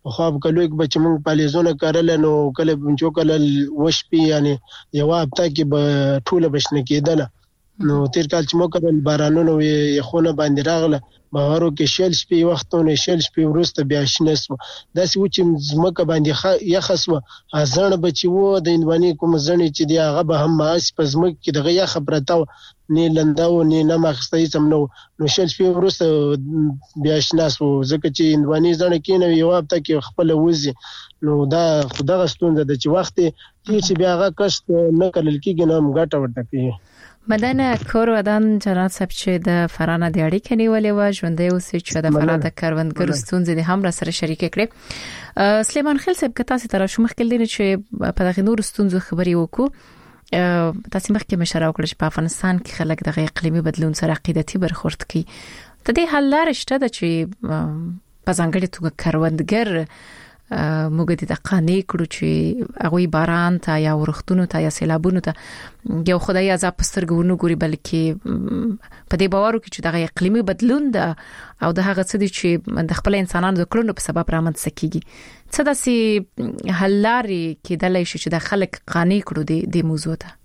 خو په کلو کې بچ مونږ پالیزونه کارل نو کله بنچو کله وشپی یعنی یو هفته کې به ټوله بشنه کېدله نو تیر کال چې مو کړل بارانونو یې خونه باندې راغله بهارو کې شل شپې وختونه شل شپې ورسته بیا شنس داسې و چې زمکه باندې یخسو ازړ بچي وو د انوانی کوم ځنې چې دی هغه به هم ماس په زمکه کې دغه یخ پرتاو نه لنداو نه نه مخستې سم نو نو شل شپې ورسته بیا شنس وو ځکه چې انوانی ځنه کې نو یو هفته کې خپل وځي نو دا خدای ستونزه د چې وخت چې بیا هغه کښت نه کړل کېږي نو ګټه ورته کوي مدن کور ودان جناب صاحب چې د فرانه د اړیکې نیولې و ژوندې اوسې چې د فرانه د کاروندګرو ستونزې د هم سره شریک کړې سلیمان خیل صاحب کته سره شو مخکې دي چې په دغه نور ستونزو خبري وکړو تاسو مخکې مشوره وکړه چې په افغانستان کې خلک د اقلیمي بدلون سره عقیدتي برخورد کوي د دې حل لار شته چې په ځانګړي توګه کاروندګر موږ د قانې کړو چې هغه باران ته یا ورختونو ته یا سیلابونو ته یو خدای عذاب پسترګونو ګوري بلکې په دې باور کې چې د اقلیمي بدلون ده او د هغه څه چې د خپل انسانانو د کړنو په سبب رامنځته کیږي څه داسې حل لارې کېدلای شي چې د خلک قانې کړو د موضوع ته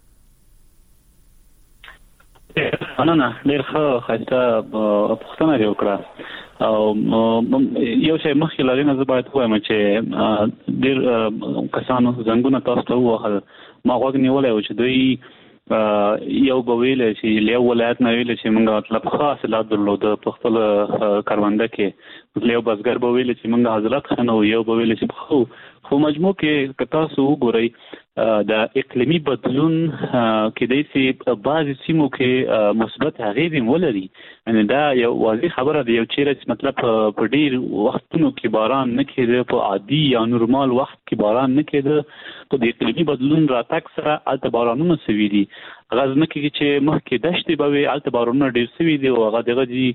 انا نه ډیر ښه خاصه پوښتنه دی وکړه او یو شی مخکې لري زه باید وایم چې ډیر کسانو زنګونه تاسو ته ووهل ما غوږ نیولای و چې دوی یو بویل چې له ولایت نه ویل چې موږ مطلب خاص لا درلود په خپل کارونده کې له بزګر بویل چې موږ حضرت خنو یو بویل چې خو خو مجموع کې تاسو وګورئ د اقلیمي بدلون کې د سي بعض سیمو کې مثبت اغیزې ولري ان دا یو واضح خبره دی یو چیرې مطلب په ډیر وختونو کې باران نه کېده په عادي یا نورمال وخت کې باران نه کېده په د اقلیمي بدلون راتګ سره الته بارانونه سوي دي غزنه کې چې مخکې دشتې به وي الته بارانونه ډیر سوي دي او هغه دغه دي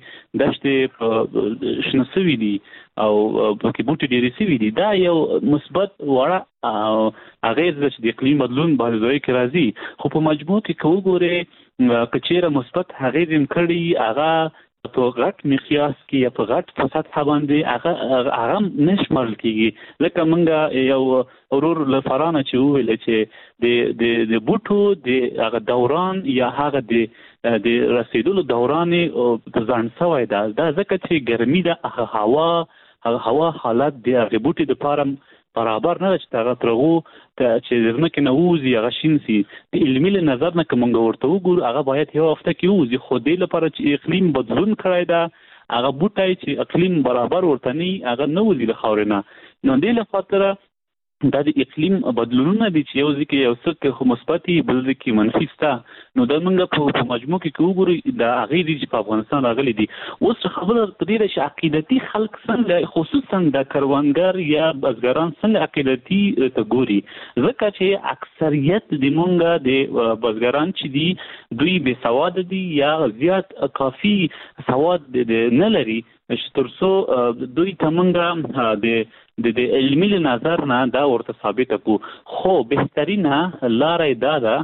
دشتې شنه سوي دي او پکې بوټي ډیر سوي دي دا یو مثبت وړه اغیز چې د اقلیم بدلون باندې دوی کې راځي خو په مجموع کې کوګوره کچېره مثبت اغیز هم کړي هغه په غټ مقیاس کې یا په غټ په سطح باندې هغه هغه نشمل کیږي لکه مونږ یو اورور لفرانه چې ویل چې د د د بوټو د هغه دوران یا هغه د د رسیدلو دوران په ځان سوی دا دا ځکه چې ګرمي د هوا هوا حالت د هغه بوټي د پارم برابر نه چې هغه ترغو چې زرنه کې نووزي هغه شین سي د علمي نظر نه کوم ورته وګور هغه باید یو هفته کې ووزي خو دې لپاره چې اقلیم بدلون کړی دا هغه بوټي چې اقلیم برابر ورته نه هغه نووزي له خاورنه نو دې لپاره دا د اقلیم بدلونونه دي چې یو ځکه یو څه خو مثبتي بل ځکه منفي ستا نو د موږ په مجموع کې وګورئ دا هغه دي چې په افغانستان راغلي دي اوس خبره پدې ده چې عقیدتي خلک څنګه خصوصا د کروندګر یا بزګران څنګه عقیدتي ته ګوري ځکه چې اکثریت د موږ د بزګران چې دي دوی بے سواد دي یا زیات کافي سواد نه لري چې ترڅو دوی ته موږ د د علمي نظر نه دا ورته ثابت کو خو بهترینه لارې دا ده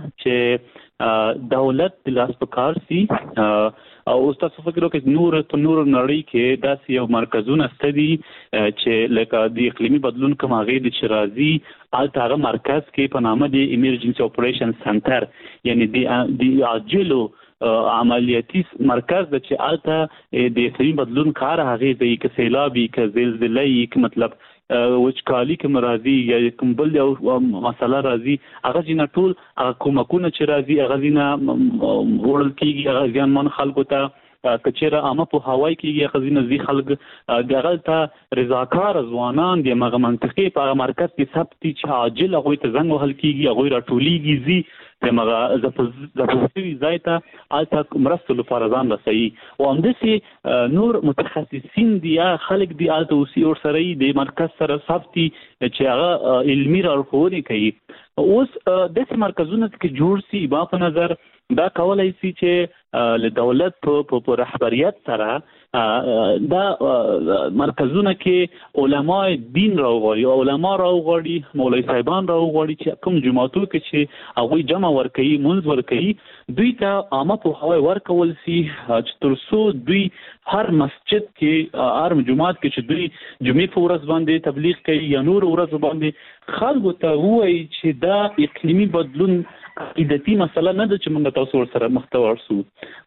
چې دولت د لاس په کار سي او تاسو فکر وکړئ نور ته نور نړۍ کې داسې یو مرکزونه ستدي چې لکه د اقلیمي بدلون کوم هغه د شرازي الته هغه مرکز کې په نامه د ایمرجنسي اپریشن سنټر یعنی د عاجلو عملیاتي مرکز د چې الته د اقلیمي بدلون کار هغه د یک سیلابي ک زلزلې یک مطلب وچکالي کوم راځي یا کوم بل یو مسله راځي هغه جنا ټول هغه کومکونه چې راځي هغه جنا وړل کیږي هغه ځانمن خلکو ته کچېره عامه په هوای کې هغه جنا زی خلک دغه ته رضاکار ځوانان د مغه منطقي په مرکز کې ثبت چې عاجل هغه ته زنګ وهل کیږي هغه راټوليږي زی دغه زپوسي زایته الته مرستو لپاره ځان رسي او همدسي نور متخصصین دي خلک دي الته اوسي او سره د مرکز سره ثبتي چې هغه علمي راټولونه کوي اوس د مرکزونو کې جوړ سي با په نظر دا کولای شي چې له دولت په رهبریت سره دا مرکزونه کې علما دین راوغړي علما راوغړي مولوی صاحبان راوغړي چې کوم جماعتو کې چې هغه جمع ورکړي منځ ورکړي دوی ته عامه په هوای ورکول سي چې ترڅو دوی هر مسجد کې هر جماعت کې چې دوی جمعې په ورځ باندې تبلیغ کوي یا نور ورځ باندې خلکو ته وایي چې دا اقلیمي بدلون عقیدتي مسله نه ده چې موږ تاسو سره مختور سو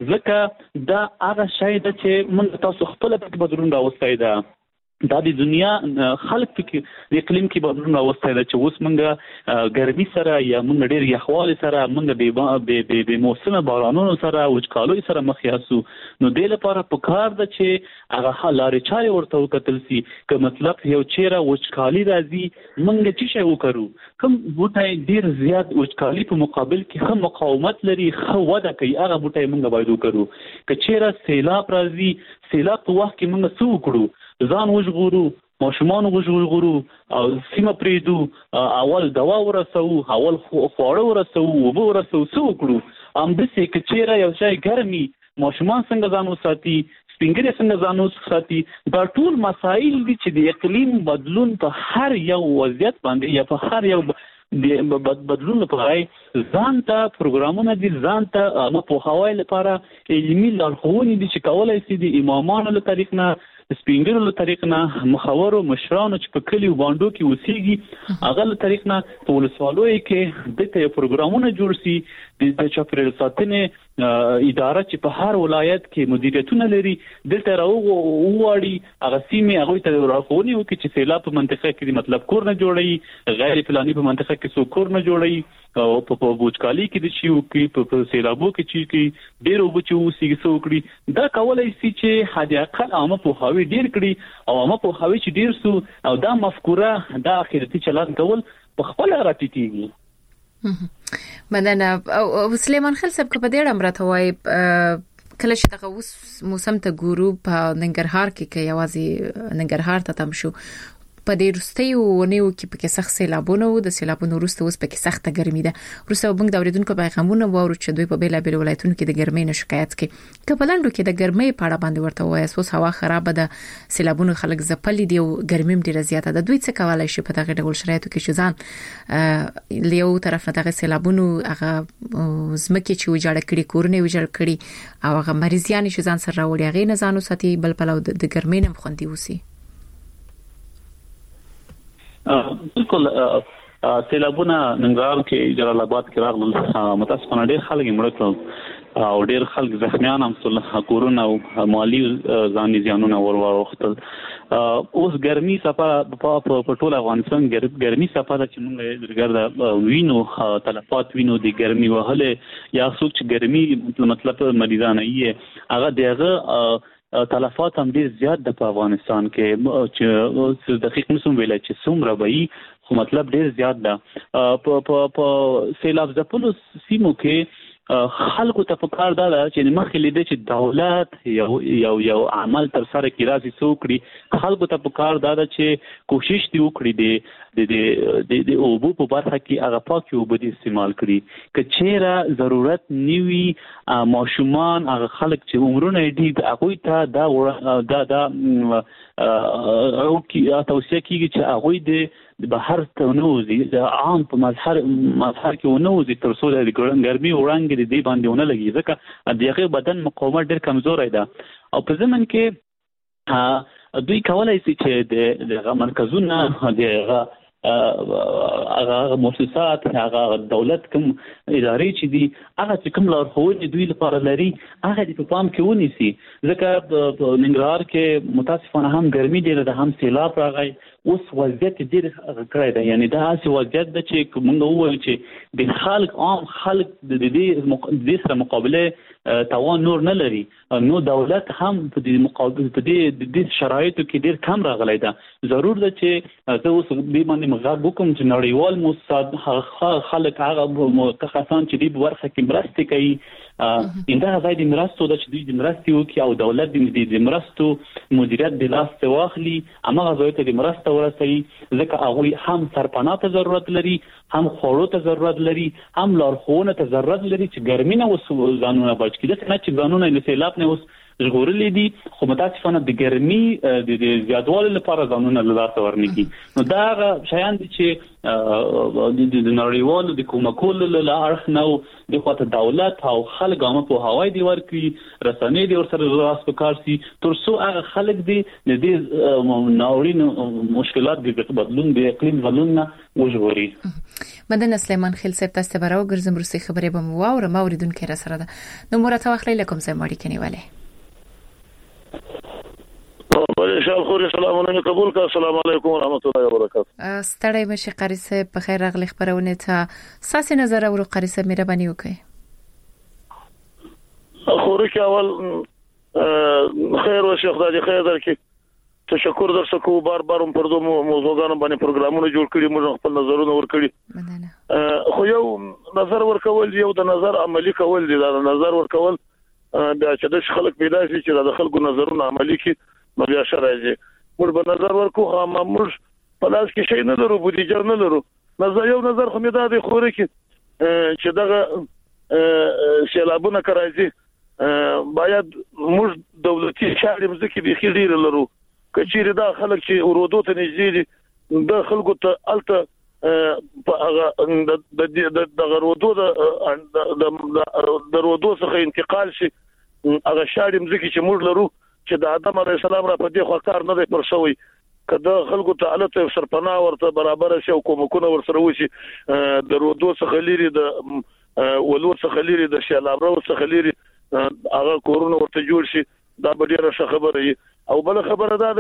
ځکه دا هغه شی ده چې موږ تاسو خپل په بدلون راوستای ده دا د دنیا خلک کې د اقلیم کې بدلون راوستای ده چې اوس موږ ګرمي سره یا موږ ډېر یخوالي سره موږ به به موسمه بارانونو سره وچکالوي سره مخ یاسو نو د لپاره په کار ده چې هغه حلارې چاري ورته وکتل سي که مطلب یو چیرې وچکالي راځي موږ چې شی وکړو کوم بوټي ډېر زیات وچکالي په مقابل کې هم مقاومت لري خو وده کوي هغه بوټي موږ باید وکړو که چیرې سیلاب راځي سیلاب په وخت کې موږ څه وکړو ځان وژغورو ماشومان وژغورو او سیمه پریدو اول دوا ورسو اول خواړه ورسو وبو ورسو څه وکړو ام د څه کې چیرې یو شی ګرمي ماشومان څنګه ځان وساتي سپینګری څنګه ځان وساتي دا ټول مسایل دي چې د اقلیم بدلون په هر یو وضعیت باندې یا په هر یو د بدلون لپاره ځان ته پروګرامونه دي ځان ته مو په حواله لپاره علمي لارښوونې دي چې کولای شي د امامانو له طریق نه سپینګرو له طریق نه مخاورو مشرانو چې په کلیو باندو کې اوسېږي هغه له طریق نه په ولسوالۍ کې د ته پروګرامونه جوړ شي د چاپیریال ساتنې اداره چې په هر ولایت کې مدیریتونه لري دلته راوړي هغه سیمه هغه ته راغونی وکړي چې سیلاب په منطقه کې مطلب کور نه جوړي غیر پلاني په منطقه کې څو کور نه جوړي او په بوجکالي کې د شي وکړي په سیلابو کې چې کې ډېر وبچو سیګ سو وکړي دا کولای شي چې حد اقل عامه په هوی ډېر کړي او عامه په هوی چې ډېر سو او دا مفکوره دا اخرتي چلان کول په خپل راټیټیږي مننه او سلیمان خل صاحب په دې اړه مرته وای کله چې دغه اوس موسم ته ګورو په ننګرهار کې کې یوازې ننګرهار ته تم شو په دې رستیو ونیو کې په کې سخت سیلابونه و د سیلابونو وروسته اوس په کې سخته ګرمي ده وروسته موږ د اوریدونکو پیغامونه وورو چې دوی په بیلا بیل ولایتونو کې د ګرمۍ نه شکایت کوي کپلانډو کې د ګرمۍ په اړه باندې ورته وایي اوس هوا خراب ده سیلابونو خلک زپلې دي او ګرمۍ ډیره زیاته ده دوی څه کولای شي په دغه ډول شرایطو کې چې ځان لیو طرف نه دغه سیلابونو هغه زمکه چې وجاړه کړي کورونه وجاړ کړي او هغه مریضیان چې ځان سره راوړي هغه نه ځانو ساتي بل په لو د ګرمۍ نه خوندي وسی بالکل سیلابونه ننګرهار کې جلال آباد کې راغلل متاسفانه ډېر خلک مړ کړل او ډېر خلک زخمیان هم سول کورونه او مالی ځاني زیانونه ورواختل اوس ګرمي صفه په ټول افغانستان ګرمي صفه چې موږ درګرده وینو تلفات وینو د ګرمي وهله یا څوک چې ګرمي مطلب مریضان یې هغه دغه تلفات هم ډیر زیات د په افغانستان کې چې دقیق نسوم ویل چې څومره وایي خو مطلب ډیر زیات ده په په سیلاب ځپلو سیمو کې خلکو ته پکار دا چې مخکې لیدل چې دولت یو یو یو عمل تر سره کې راځي څوکړي خلکو ته پکار دا چې کوشش دی وکړي دی د د د اوبو په برخه کې هغه پاکي اوبه د استعمال کړي که چیرې ضرورت نیوي ماشومان هغه خلک چې عمرونه دي هغه ته دا دا دا او کې توصیه کیږي چې هغه د بهر ته نوځي د عام په مظهر مظهر کې ونوځي تر څو د ګرمي وړاندې د دې باندې ونه لګي ځکه دغه بدن مقاومت ډېر کمزوري ده او په زمن کې دوی کولای شي چې د مرکزونه د هغه مؤسسات هغه دولت کوم ادارې چې دي هغه چې کوم لارښوونې دوی لپاره لري هغه د په پام کې ونیسي ځکه په ننګرهار کې متاسفانه هم ګرمي ډېره ده هم سیلاب راغی اوس وضعیت ډېر کړی ده یعنی دا هسې وضعیت ده چې موږ ووایو چې د خلک عام خلک د دې سره مقابله توان نور نه لري نو دولت هم په دې مقابل په دې د شرایطو کې ډېر کم راغلی ده ضرور ده چې زه اوس دې باندې مغاب وکم چې نړیوال مؤسسات خلک هغه متخصصان چې دې برخه کې مرسته کوي انده ځای د مرستو د چې د مرستو کې او دولت د مرستو مدیریت د لاس ته واخلي امغه ځای ته د مرستو ورسوي ځکه هغه هم سرپناه ته ضرورت لري هم خوړو ته ضرورت لري هم لارښوونه ته ضرورت لري چې ګرمي نه وسو ځانونه بچ کړي څنګه چې ځانونه له سیلاب نه اوس ژغورلې دي خو متاسفانه د ګرمي د زیاتوالي لپاره ځانونه له لاسه ورنکي نو دا شیان دي چې د نړیوالو د کومکولو له اړخ نو د خاطر دولت او خلک هم په هوای دی ورکي رسنۍ دی ورسره راس په کار سي تر څو هغه خلک دي د دې ناورین مشکلات د بدلون د اقلیم بدلون نه وژغوري. مدن سلیمان خیل صاحب تاسو به راو ګرځم روسي خبرې به مو او ما اوریدونکو را سره ده نو مرته واخلې لکم زه ماړي کني والے بل شال خوري السلام علیکم قبول کا السلام علیکم ورحمت الله وبرکاته. ستړی مشه قاری صاحب په خیر راغلی خبرونه ته ساس نظر او قاری صاحب مهرباني وکړئ. خوري کې اول خیر او شیخ دادی خیر درکې تشکر در سکو بار بار هم پر دوه موضوعګانو باندې پروګرامونه جوړ کړي موږ خپل نظرونه ورکړي خو یو نظر ورکول یو د نظر عملی کول دي دا نظر ورکول بیا چې د خلک پیدا شي چې د خلکو نظرونه عملی کړي نو بیا شرایي موږ به نظر ورکو هم موږ په لاس کې شي نه لرو بودیجه نه لرو نظر یو نظر خو مې دا دی خوري کې چې دغه سیلابونه کراځي باید موږ دولتي شاري مزکه به خیر لرو کچېره دا خلک چې ورودو ته نږدې دي د خلکو ته الته په هغه د د غرودو د د ورودو څخه انتقال شي هغه شاري مزکه چې موږ لرو چې د آدم علیه السلام را په دې خو کار نه دی پر شوی کله خلکو ته الته سرپناه ورته برابر شي او کومکونه ورسره وشي د ورودو څخه لري د ولور څخه لري د شلابرو څخه لري هغه کورونه ورته جوړ شي دا به ډیره خبره او بل خبره ده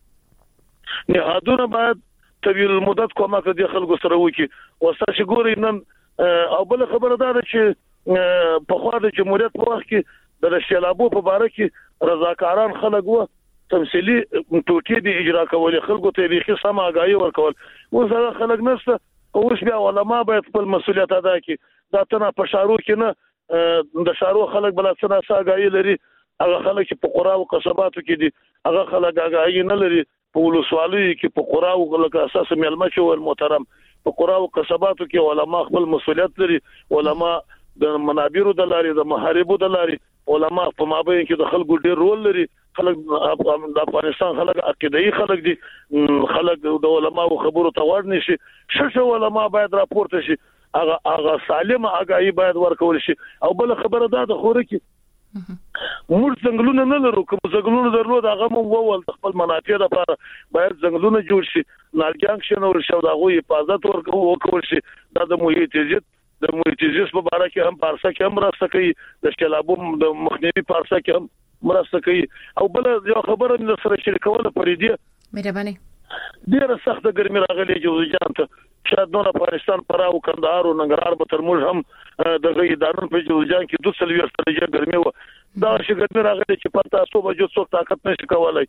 چې نهادونه باید طویل المدت کومه د خلکو سره وکي او تاسو ګورئ نن او بل خبره ده چې په خوا د جمهوریت په وخت کې د شلابو په باره کې رضاکاران خلک وو تمثيلي ټوټې د اجرا کول خلکو ته ریخي سم آگاهي ورکول وسره خلک نشته او اوس بیا علما باید خپل مسولیت ادا کړي دا تنه په شارو کې نه د شارو خلک بل څه نه آگاهي لري هغه خلک په قرا او قصباتو کې دي هغه خلک آگاهي نه لري په ولسوالۍ کې په قرا او لکه اساس ملمچ او محترم په قرا او قصباتو کې علما خپل مسولیت لري علما د منابرو د لاري د محاربو د لاري علما په مابین کې د خلکو ډیر رول لري خلک د افغانستان خلک عقیدایي خلک دي خلک د علما خبرو ته ور نشي ششه علما باید راپورته شي هغه هغه سالم آگاهي باید ورکول شي او بل خبره ده د خوره کې موږ څنګهونه نه لرو کوم څنګهونه درلود هغه مو وول خپل منافع لپاره باید څنګهونه جوړ شي نارګان شنو ورشو دغه حفاظت ورکول شي دا د محیط عزت د محیط عزت په اړه کې هم پارسه کې هم راځي کوي د شلابو د مخنیوي پارسه کې هم مرسته کوي او بل یو خبره من سره شریکوله پرې دی مهرباني ډیره سخت ګرمي راغلي جوړجان ته شاید نور افغانستان پراو کندهار او ننګرهار به تر موږ هم دغه ادارو په جوړجان کې دوه سلوي درجه ګرمي و دا چې ګرمي راغلي چې پتا څو بجو څو طاقت نشي کولای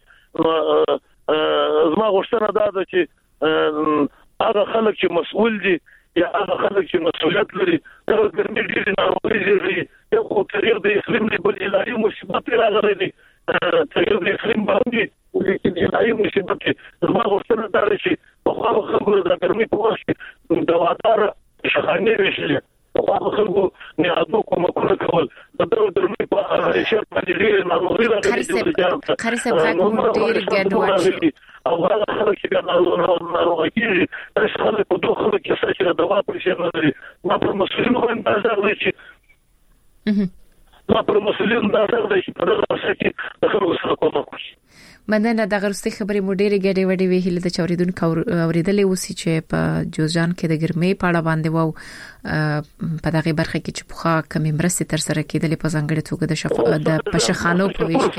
زما غوښتنه ده چې هغه خلک چې مسؤل دي یا هغه خلک چې مسؤلیت لري دا ګرمي ډیره ناروغي لري یو خو تغیر د اقلیم دی بل الهي مصیبت راغلي دي تغیر د اقلیم باندې ولیکن الهي مصیبت زما غوښتنه ده چې په خو خبره د ګرمي په وخت کې دوادار شخانه وشي په خلکو نه اډو کوم کول کول د ګرمي په اړه شرط باندې ډیر ناروغي راغلي خري صاحب کوم ډیر ګډوډ او هغه خلک چې ناروغي کیږي تاسو خلک په دوه خلک کې چې دوا په شي نه لري ما په مسؤلینو باندې بازار لشي ما پر مسؤلین دا څنګه چې په دغه څه کې د خلکو سره کومه کوي مدنه د غرستي خبرې مډيري ګډي وډي ویل د چوریدونکو اوریدلې وسی چې په جوزجان کې د ګرمۍ پاړه باندې وو په دغه برخه کې چې پوخا کمی مرستې تر سره کېدلې په ځنګړې توګه د شف د پښخانو په ویش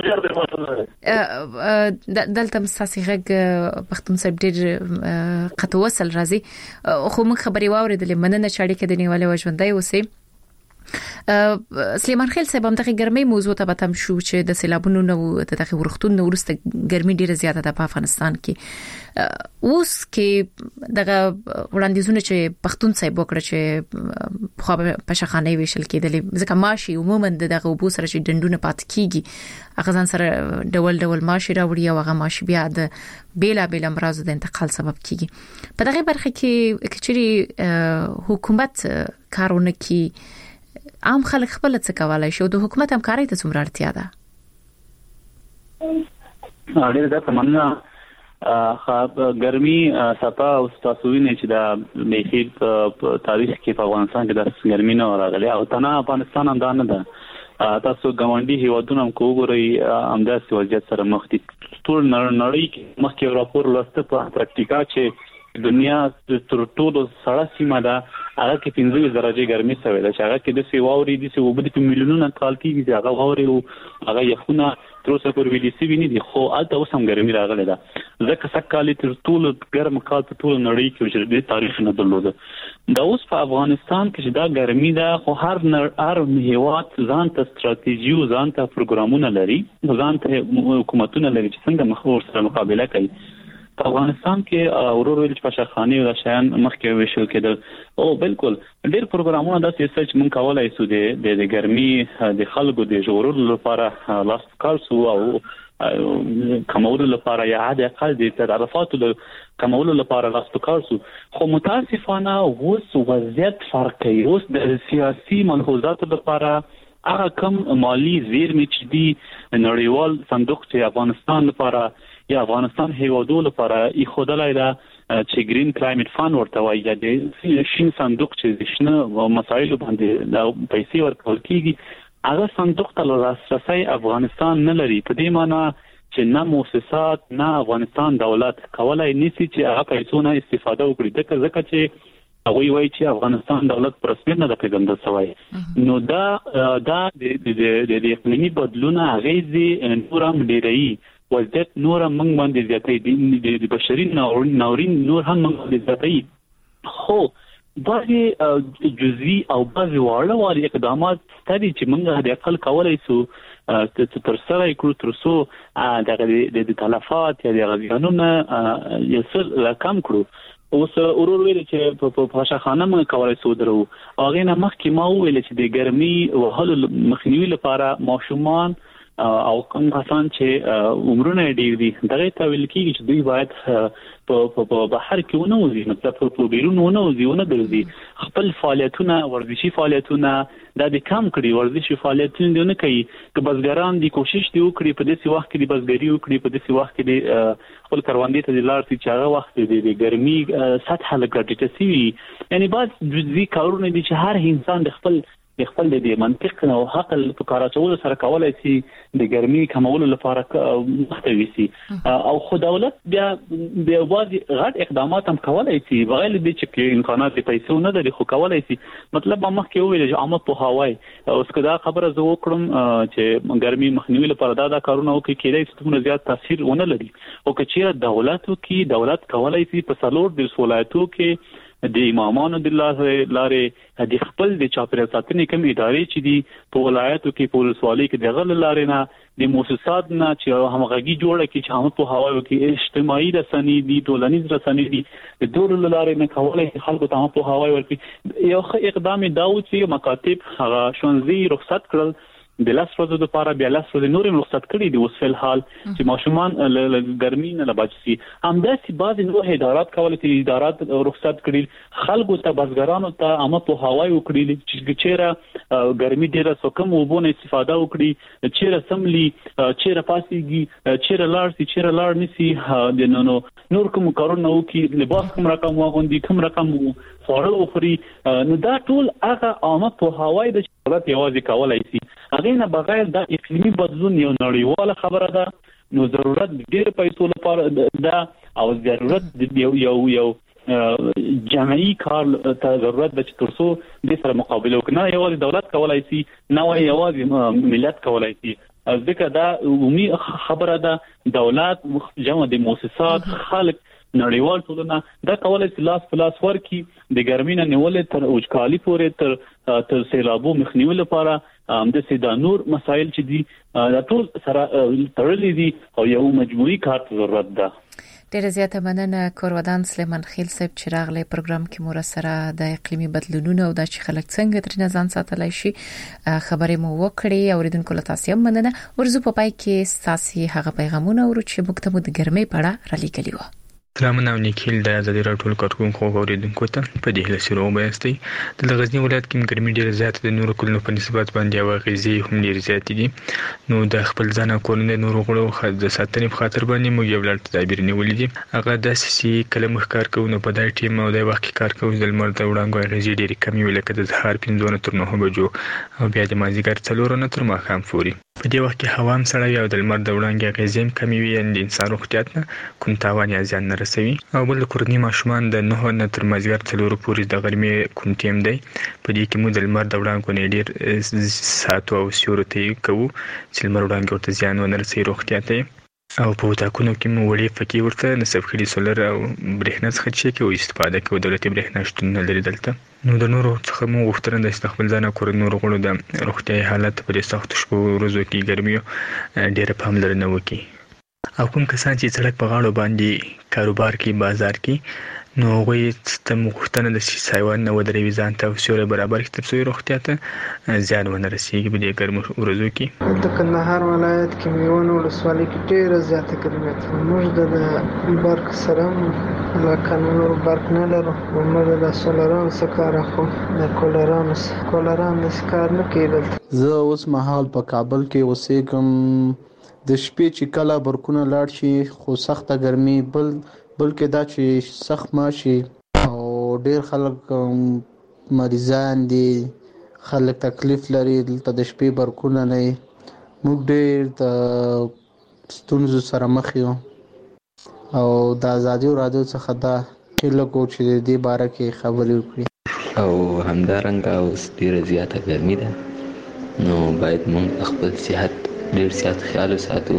کې دلته مساسي غږ پښتون صاحب ډېر قطو وصل راځي خو موږ خبري واوریدلې مننه چاړي کې د نیولې وژوندۍ وسی سلیمان خیل صاحب هم دغه ګرمۍ موضوع ته بتم شو چې د سیلابونو نو دغه ورختون نو ورسته ګرمۍ ډیره زیاته ده په افغانستان کې اوس کې دغه وړاندیزونه چې پښتون صاحب وکړه چې خو په شخانه ویشل کېدلې ځکه ماشي عموما دغه وبو سره چې ډندونه پات کیږي هغه ځان سره ډول ډول ماشي راوړي او هغه ماشي بیا د بیلا بیلا امراض د انتقال سبب کیږي په دغه برخه کې کچري حکومت کارونه کوي عام خلک خپل څه کولای شي او د حکومت همکارۍ ته څومره اړتیا ده اړیر دا تمنا خاب ګرمي صفا او تاسو وینئ چې دا میخي په تاریخ کې په افغانستان کې د ګرمي نه راغلي او تنه افغانستان هم دا نه ده تاسو ګاونډي هیوادونه هم کوګوري همداسې وضعیت سره مخ دي ټول نړۍ کې مخکې راپور لسته په پراکټیکا چې دنیا تر ټولو سړه سیمه ده هغه کې پنځه درجه ګرمي شوې ده چې هغه کې د سیواوري دي چې وبد په میلیونونو کال کې چې هغه واوري او هغه یخونه تر اوسه پورې ویلي سي ویني دي خو البته اوس هم ګرمي راغله ده ځکه سکهاله تر ټولو ګرم کال په ټول نړۍ کې چې د تاریخ نه درلوده دا اوس په افغانستان کې چې دا ګرمي ده خو هر هر هیواد ځان ته ستراتیژي او ځان ته پروګرامونه لري ځان ته حکومتونه لري چې څنګه مخور سره مقابله کوي په افغانستان کې اورور ویل چې پاشخاني او شایان مخکې وشو کېدل او بالکل ډېر پروګرامونه د سیاست چې مونږ کولای شو د د ګرمي د خلکو د جوړولو لپاره لاس کار سو او کومولو لپاره یا عادي اقل د تعرفاتو له کومولو لپاره لاس کار سو خو متاسفانه اوس وضعیت فرق کوي اوس د سیاسي ملحوظاتو لپاره هغه کم مالی زیرمې چې دی نړیوال صندوق چې افغانستان لپاره یا افغانستان هیوادو لپاره ای خدای دا چې گرین کلایمټ فند ورته وایي یا د شین صندوق چې شنه مسایل باندې د پیسې ورکول کیږي هغه صندوق ته لاسرسي افغانستان نه لري په دې معنی چې نه مؤسسات نه افغانستان دولت کولای نشي چې هغه پیسو نه استفاده وکړي ځکه چې هغه وایي چې افغانستان دولت پر رسمیت نه د پیژندل شوی نو دا دا د د اقلیمي بدلون غیزي نورم ډیري وضعیت نور هم موږ باندې زیاتې د بشري ناورین نور هم موږ باندې زیاتې خو بعضې جزئی او بعضې واړه واړه اقدامات ستدي چې موږ د عقل کولای شو تر سره کړو تر څو د د تلفات یا د غزیانونه یو څه کم کړو اوس اورور ویل چې په پاشخانه موږ کولای شو درو هغه نه مخکې ما ویل چې د ګرمي وهلو مخنیوي لپاره ماشومان او کوم کسان چې عمرونه ډیر دي دغه ته ویل کېږي چې دوی باید په په بهر کې ونه وځي مطلب په بیرون ونه وځي ونه ګرځي خپل فعالیتونه ورزشي فعالیتونه دا د کم کړي ورزشي فعالیتونه نه کوي که بزګران دي کوشش دی وکړي په دې وخت کې د بزګری وکړي په دې وخت کې د خپل کروندې ته د لار چې هغه وخت د ګرمي سطح لګټه سي یعنی بعض جزئی کارونه دي چې هر انسان د خپل د خپل د منطق او حق په کار اچولو سره کولای شي د ګرمي کمولو لپاره محتوي سي او خو دولت بیا د وادي غټ اقدامات هم کولای شي بغیر د چې امکانات د پیسو نه لري خو کولای شي مطلب ما مخکې ویل چې عامه په هواي اوس کدا خبره زه وکړم چې ګرمي مخنیوي لپاره دا د کارونه وکړي کېدای شي څومره زیات تاثیر ونه لري او که چیرې دولت کې دولت کولای شي په څلور د ولایتو کې د امامانو د لارې د خپل د چاپیریال ساتنې کوم ادارې چې دي په ولایتو کې په ولسوالۍ کې د غل لارې نه د مؤسسات نه چې همغږي جوړه کې چې هم په هوايو کې اجتماعي رسنۍ دي ټولنیز رسنۍ دي د ډول لارې نه کولای خلکو ته هم په هوايو ورکړي یو ښه اقدام دا و چې مکاتب هغه شونځي رخصت کړل د لاس ورځو لپاره بیا لاس ورځې نورې رخصت کړي دي اوس فل حال چې ماشومان له ګرمۍ نه بچ شي همداسې بعضې نور ادارات کولای شي ادارات رخصت کړي خلکو ته بزګرانو ته عامه پوهاوی وکړي چې چیرې ګرمي ډېره څو کم اوبو نه استفاده وکړي چیرې سملي چیرې پاسېږي چیرې لاړ شي چیرې لاړ نشي د نو نور کوم کارونه وکړي لباس کوم رقم واغوندي کوم رقم خواړه وخوري نو دا ټول هغه عامه پوهاوی د دولت یوازې کولای شي هغه نه بغیر د اقلیمي بدلون یو نړیواله خبره ده نو ضرورت ډېر پیسو لپاره ده او ضرورت یو یو یو جمعي کار ته ضرورت ده چې ترڅو د سره مقابله وکړي یوازې دولت کولای شي نه یوازې ملت کولای شي ځکه دا عمومي خبره ده دولت جمع د مؤسسات خلک نړیوال ټولنه دا کولای شي لاس په لاس ورکړي د ګرمۍ نه نیولې تر وچکالي پورې تر تر سیلابو مخنیوي لپاره د سیدا نور مسایل چې دي دا ټول سره تړلې دي او یو مجموعي کار ضرورت ده ډیره زیاته مننه کورودان سلیمان خیل صاحب چې راغلی پروګرام کې مور سره د اقلیمي بدلونونو او د چې خلک څنګه تر ځان ساتلای شي خبرې مو وکړې اوریدونکو له تاسو هم مننه ورزو په پای کې ساسي هغه پیغامونه ورو چې موږ ته د ګرمۍ په اړه را لیکلي و سلامونه او نیکیل د ازادي راډیو کارکونکو اوریدونکو ته په دې هله سره وبایستئ. د غزنی ولایت کې ګرمي ډېره زیاته د نورو کلونو په نسبت باندې او غیزي هم ډېر زیات دي. نو د خپل ځان او کورنۍ نورو غړو د ساتنې په خاطر باندې موږ یو لړ تدابیر نیولي دي. هغه داسې چې کله موږ کار کوو نو په دای ټیم او د وخت کې کار کوو د لمر د وړانګو غیزي ډېرې کمې وي، لکه د سهار پنځه نه تر نهه بجو او بیا د مازدیګر څلور نه تر ماښام پورې. په دې وخت کې هوا هم سړه وي او د لمر د وړانګې غیزي هم کمې وي، یعنې د انسان روغتیا ته کوم تاوان یا زیان نه رسوي. او بل د کورنۍ ماشومان د نهه نه تر مازدیګر څلورو پورې د غرمې کوم ټیم دی، په دې کې موږ د لمر د وړانګو نه ډېر ساعتو او سیورو ته کوو چې لمر وړانګې ورته زیان ونه رسوي روغتیا ته. او په وطاقونو کې مو وړې فکې ورته نصب کړي سولر او برېښنا څخه چې کوو استفاده کوو. دولتي برېښنا شتون نه لري دلته. نو د نورو څخه مو غوښتنه ده چې د خپل ځان او کورنۍ نورو غړو د روغتیایي حالت په دې سختو شپو ورځو کې ګرمیو ډېره پاملرنه وکړي. او کوم کسان چې سړک په غاړو باندې کاروبار کوي، بازار کوي، نو هغوی ته مو غوښتنه ده چې سایوان نه ودروي، ځان ته سیوری برابر کړي تر څو روغتیا ته زیان ونه رسېږي په دې ګرمو ورځو کې. د کندهار ولایت کې میوند ولسوالۍ کې ډېره زیاته ګرمي ده. موږ د برق سره لکه نور برق نه لرو، موږ د سولرانو څخه کار اخلو، د کولرانو څخه کولرانو داسې کار نه کوي دلته. زه اوس مهال په کابل کې اوسېږم. د شپې چې کله برقونه لاړ شي خو سخته ګرمي، بل بلکې دا چې سخت ماشي او ډېر خلک مریضان دي، خلک تکلیف لري دلته د شپې برقونه نه وي. موږ ډېر د ستونزو سره مخ یو او د ازادي راډیو څخه دا هیله کوو چې د دې باره کې خبرې وکړي. او همدارنګه اوس ډېره زیاته ګرمي ده، نو باید موږ خپل صحت ډېر زیات خیال وساتو.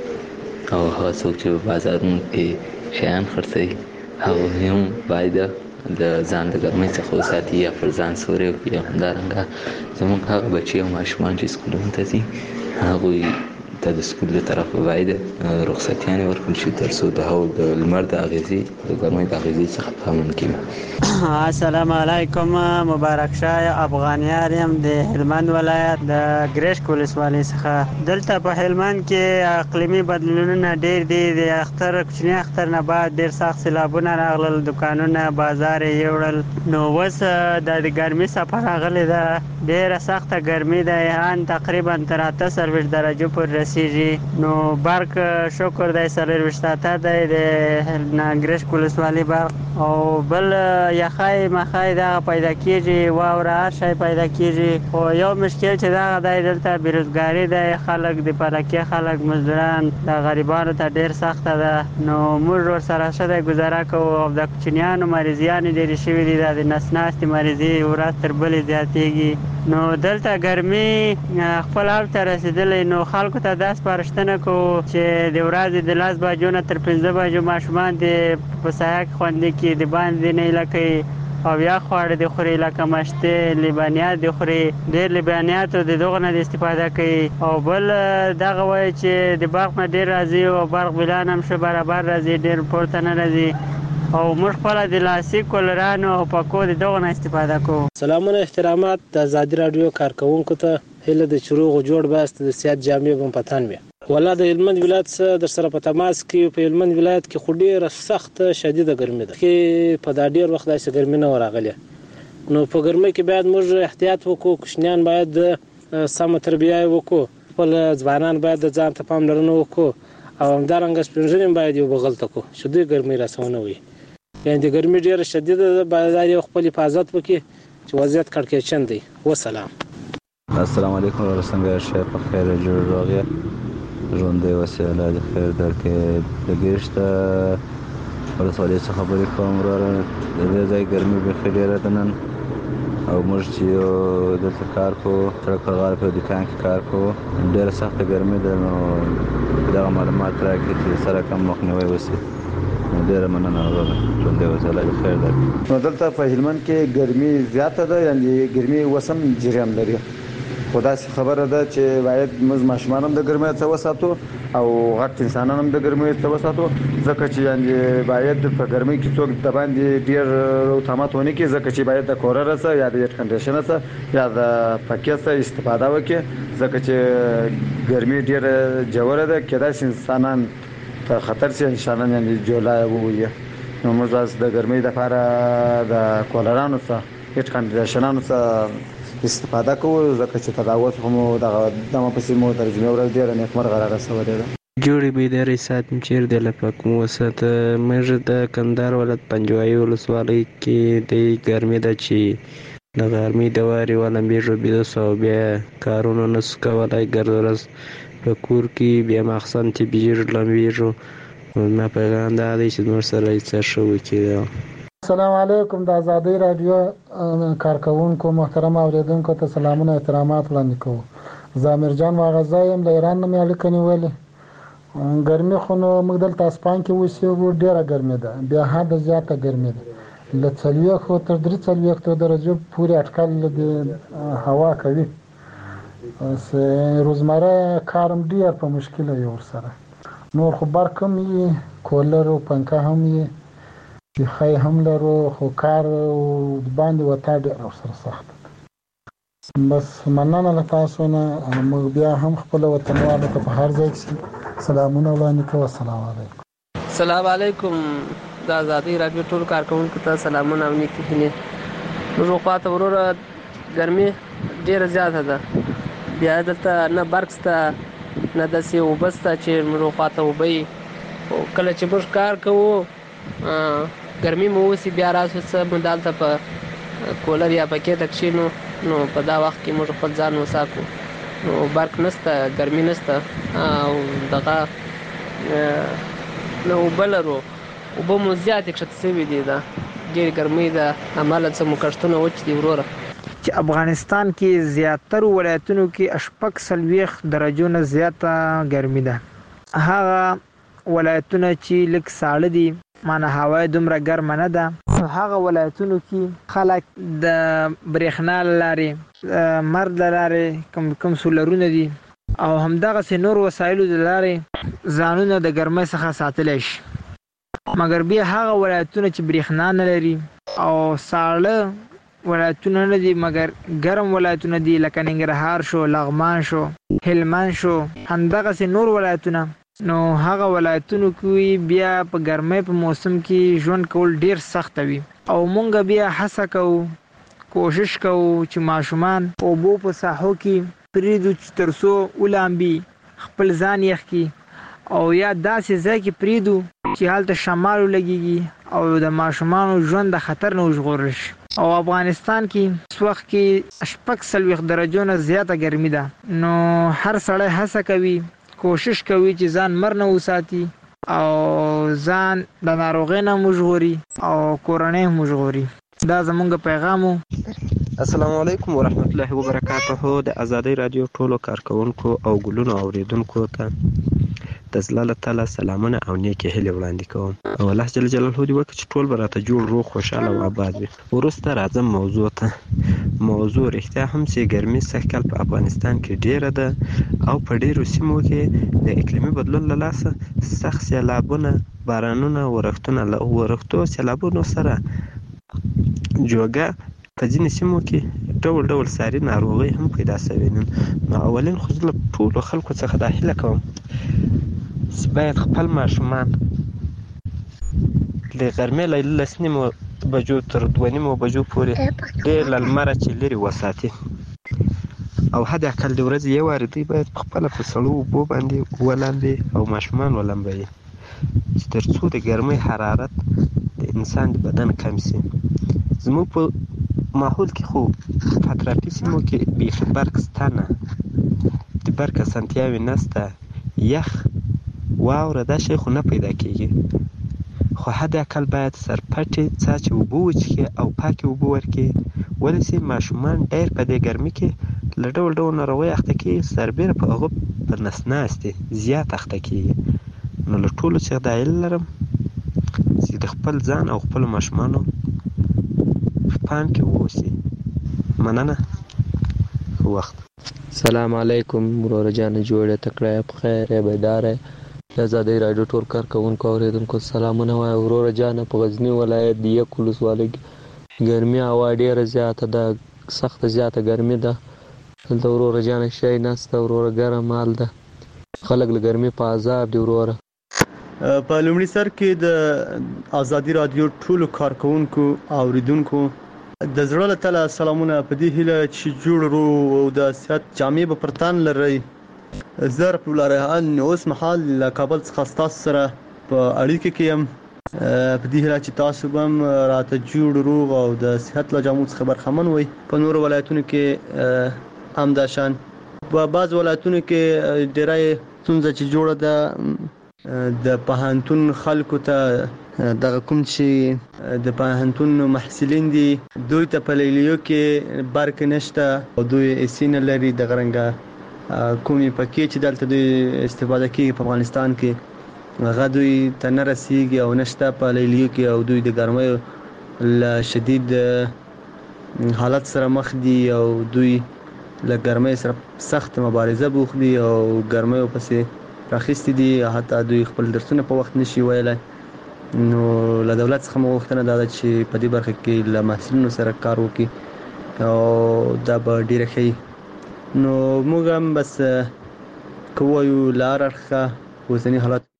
او هغه څوک چې په بازارونو کې شیان خرڅوي هغوی هم باید د ځان د ګرمۍ څخه وساتي یا پر ځان سوری وکړي. او همدارنګه زموږ هغه بچي او ماشومان چې سکولونو ته ځي هغوی ته د سکول له طرفه باید رخصتیانې ورکړل شي تر څو د هغو د لمر د اغېزې د ګرمۍ د اغېزې څخه په امن کې وي. السلام علیکم، مبارک شاه افغانیار یم د هلمند ولایت د ګرشک ولسوالۍ څخه. دلته په هلمند کې اقلیمي بدلونونه ډېر دي. د اختر کوچني اختر نه بعد ډېر سخت سیلابونه راغلل، دکانونه بازار یې یوړل. نو اوس د ګرمي څپه راغلې ده، ډېره سخته ګرمي ده، ان تقریبا تر اته څلوېښت درجو پورې رسېږي. نو برق شکر دی څلوېښت اته دی د ګرشک ولسوالۍ برق. او بل یخای مخای دغه پیدا کېږي، واوره هر شی پیدا کېږي. خو یو مشکل چې دغه دی دلته بېروزګاري دی، خلک د فلکي خلک مزدوران د غریبانو ته ډېر سخته ده. نو موږ ورسره ښه دی ګزاره کوو. او د کوچنیانو مریضیانې ډېرې شوي دي، دا د نس ناستې مریضي ورځ تر بلې زیاتېږي. نو دلته ګرمي خپل حال ته رسېدلی. نو خلکو ته دا سپارښتنه کوو چې د ورځې د لس بجو نه تر پنځه بجو ماشومان دې په سایه کې خوندي کړي، د باندې نه ایله کوي او یا خواړه دې خوري لکه مشتې، لبنیات دې خوري. ډېر لبنیاتو د دغو نه د استفاده کوي. او بل دغه وایي چې د برق نه ډېر راځي او برق بلان هم ښه برابر راځي، ډېر پورته نه راځي. او موږ خپله د لاسي کولرانو او پکو د دغو نه استفاده کوو. سلامونه احترامات د ازادي راډیو کارکوونکو ته. هیله د چې روغ او جوړ باست د صحت جامع به پتان وي. والله د هلمند ولایت سره در سره په تماس کې په هلمند ولایت کې خو ډېره سخته شدیده ګرمي ده کې په دا ډېر وخت داسې ګرمي نه راغلې. نو په ګرمۍ کې باید موږ احتیاط وکړو، کوچنیان باید سمه تربیه وکړو، خپل ځوانان باید د ځان ته پاملرنه وکړو او همدارنګه سپین ږیري باید یو بغل ته کړو چې دوی ګرمۍ راسونه وي. یعنې د ګرمي ډېره شدیده ده، باید یو خپل حفاظت وکړي چې وضعیت کړکېچن دی. وسلام. السلام علیکم ورحمة الله په خیر جوړ راغی. ژوندی وسیله د خیر درکې د ګرشت ولسوالۍ څخه خبرې کوم. وروره د دې ځای ګرمي بیخي ډېره ده نن، او موږ چې یو دلته کار کوو، سړک پر غاړه په دوکان کې کار کوو، ډېره سخته ګرمي ده. نو دغه معلومات راکړي چې سره کم مخنیوی وشي. ډېره مننه وروره، ژوندی وسیله د خیر درکې. نو دلته په هلمند کې ګرمي زیاته ده، یعنې ګرمي وسم جریان لري. خو داسې خبره ده چې باید موږ ماشومان هم د ګرمۍ څخه وساتو او غټ انسانان هم د ګرمۍ څخه وساتو، ځکه چې یعنې باید په ګرمۍ کې څوک د باندې ډېر روطامات ونه کړي، ځکه چې باید د کولر څخه یا د ایئر کنډیشنر څخه یا د پکې څخه استفاده وکړي، ځکه چې ګرمۍ ډېره ژوره ده، کېدای شي انسانان ته خطر شي، انسانان یعنې جولا ووایي. نو موږ د ګرمۍ لپاره د کولرانو څخه هیڅ کنډیشنانو څخه استفاده کوو ځکه چې تداوت هم د دمه په سیمو ترجمه ورځ ډیره نیکمرغه را رسولې ده. جوړې بیداري ساتم چیر د لپاک مو وساته. موږ د کندهار ولایت پنجوایي ولسوالۍ کې د ګرمۍ د چې د ګرمۍ د واري ولمبېږو بیا سو بیا کارونه نسو کولای ګرد ورځ په کور کې بیا مخصن چې بیږو لمبېږو. ما پیغام دا دی چې نور سره څه شو وکړي. السلام علیکم. د آزادۍ رادیو کارکونکو محترم اوریدونکو ته سلامونه احترامات وړاندې کوم. زه امیر جان ماغزا یم له ایران نه مې اړیکه نیولې. ګرمي خو نو موږ دلته اسپان کې اوسېږو ډېره ګرمي ده بیا حده زیاته ګرمي ده له څلوېښتو تر درې څلوېښتو درجو پورې اټکل د هوا کوي. روزمره کارم ډېر په مشکله یې ورسره. نور خو برق هم یي کولر او پنکه هم یي خی هم لرو خو کار باندې وتا ډېر ورسره سخت ده. بس مننه له تاسو نه. موږ بیا هم خپل وطنوالو ته په هر ځای کې سلامونه وړاندې کوو. السلام علیکم. السلام علیکم. د آزادۍ رادیو ټول کارکونکو ته سلامونه او نیکې هیلې. موږ خواته وروره ګرمي ډېره زیاته ده بیا دلته نه برق شته نه داسې اوبه شته چې موږ خواته اوبه وي. کله چې موږ کار کوو ګرمي مو اوسي بیا راسو څه مو دلته په کولر یا پکې ته کښېنو نو په دا وخت کې موږ خپل ځان وساتو. نو برق نشته ګرمي نشته او دغه نو اوبه لرو اوبه مو زیاتې کښته شوي دي. دا ډېرې ګرمۍ ده هماله څه مو کښتونه وچ دي وروره. چې افغانستان کې زیاترو ولایتونو کې شپږ څلوېښت درجو نه زیاته ګرمي ده. هغه ولایتونه چې لږ ساړه دي معنی هوا دومره ګرمه نه ده. هغه ولایتونو کې خلک د برېښنا له لارې مرد له لارې کوم کوم سولرونه دي او همدغسې نور وسایلو د لارې ځانونه د ګرمۍ څخه ساتلی شي. مګر بیا هغه ولایتونه چې برېښنا نه لري او ساړه ولایتونه نه دي مګر ګرم ولایتونه دي لکه ننګرهار شو لغمان شو هلمند شو همدغسې نور ولایتونه نو هغه ولایتونو کې بیا په ګرمۍ په موسم کې ژوند کول ډیر سخت وي او مونږ بیا هڅه کوو کوشش کوو چې ماشومان اوبو په ساحو کې پریدو چې تر څو ولامبي خپل ځان یخ کی او یا داسې ځای کې پریدو چې هلته شمال ولګيږي او د ماشومانو ژوند د خطر نه وژغورل شي. او افغانستان کې اس وخت کې شپږ څلوېښت درجو نه زیاته ګرمي ده نو هر سړی هڅه کوي کوشش کوي چې ځان مر نه وساتي او ځان د ناروغۍ نه وژغوري او کورنۍ هم وژغوري. دا زمونږ پیغام و. السلام علیکم ورحمت الله وبرکاته. د آزادۍ رادیو ټولو کارکونکو او ګلونو اوریدونکو ته د زړه له تله سلامونه او نیکې هیلې وړاندې کوم او الله جل جلاله دې وکړي چې ټول به راته جوړ روغ خوشحاله او آباد وي. وروسته راځم موضوع ته. موضوع رښتیا هم چې ګرمي سږکال په افغانستان کې ډیره ده او په ډیرو سیمو کې د اقلیمي بدلون له لاسه سخت سیلابونه بارانونه ورښتونه له ورښتو سیلابونو سره جوګه په ځینې سیمو کې ډول ډول ساري ناروغۍ هم پیدا شوې دي. نو اولین خو زه له ټولو خلکو څخه دا هیله کوم چې باید خپل ماشومان د غرمې له لس نیمو بجو تر دوه نیمو بجو پورې ډېر له لمره چې لرې وساتي او حد اقل د ورځې یو وارې دوی باید په خپله په سړو اوبو باندې ولامبي او ماشومان ولامبوي چې تر څو د ګرمۍ حرارت د انسان د بدن کم شي. زموږ په ماحول کې خو په اطرافي سیمو کې بیخي برق شته نه، د برق اسانتیاوې نشته، یخ واوره دا شی خو نه پیدا کېږي. خو حد اقل باید سرپټې څاڅکې اوبه وڅښي او پاکې اوبه ورکړي، ولې چې ماشومان ډېر په دې ګرمي کې له ډول ډول ناروغیو اخته کېږي، سربېره په هغو په نس ناستې زیات اخته کېږي. نو له ټولو څخه دا هیله لرم چې د خپل ځان او خپلو ماشومانو پام کې واوسي. مننه. وخت. سلام علیکم وروره جان، جوړه تکړه په خیر بیدار د آزادۍ رادیو ټول کارکونکو اوریدونکو سلامونه وایي. وروره جان په غزنی ولایت د یک ولسوالۍ ګرمي هوا ډیره زیاته ده، سخت زیاته ګرمي ده دلته وروره جان، شی نسته وروره، ګرم حال ده، خلک له ګرمي په عذاب دي وروره. په لومړي سر کې د ازادي رادیو ټولو کارکونکو او اوریدونکو د زړه له تله سلامونه په دې هیله چې جوړ رو او د صحت جامع به پرتان لري. زه رفیع الله ریحان اوس مهال له کابل څخه تاسو سره په اړیکه کې یم په دې هیله چې تاسو هم راته جوړ روغ او د صحت له جامو څخه برخمن وي. په نورو ولایتونو کې هم دا شان په بعض ولایتونو کې ډیری څنګه چې جوړه ده د پوهنتون خلکو ته دغه کوم چې د پوهنتون محصلین دي دوی ته په لیلیو کې برق نشته او دوی اسین لري د غرنګ کومي پکې چې دلته دوی استفاده کوي په افغانستان کې هغه دوی ته نه رسیږي او نشته په لیلیو کې او دوی د ګرمۍ له شدید حالت سره مخ دي او دوی له ګرمۍ سره سخت مبارزه بوخ دي او ګرمۍ پسې راخستې دي حتی دوی خپل درسونه په وخت نشي ویلای. نو له دولت څخه مغوښتنه دا ده چې په دې برخه کې له محصلینو سره کار وکړي او دا به ډیره ښه. نو موږ هم بس کوو لار اړخه اوسنی حالات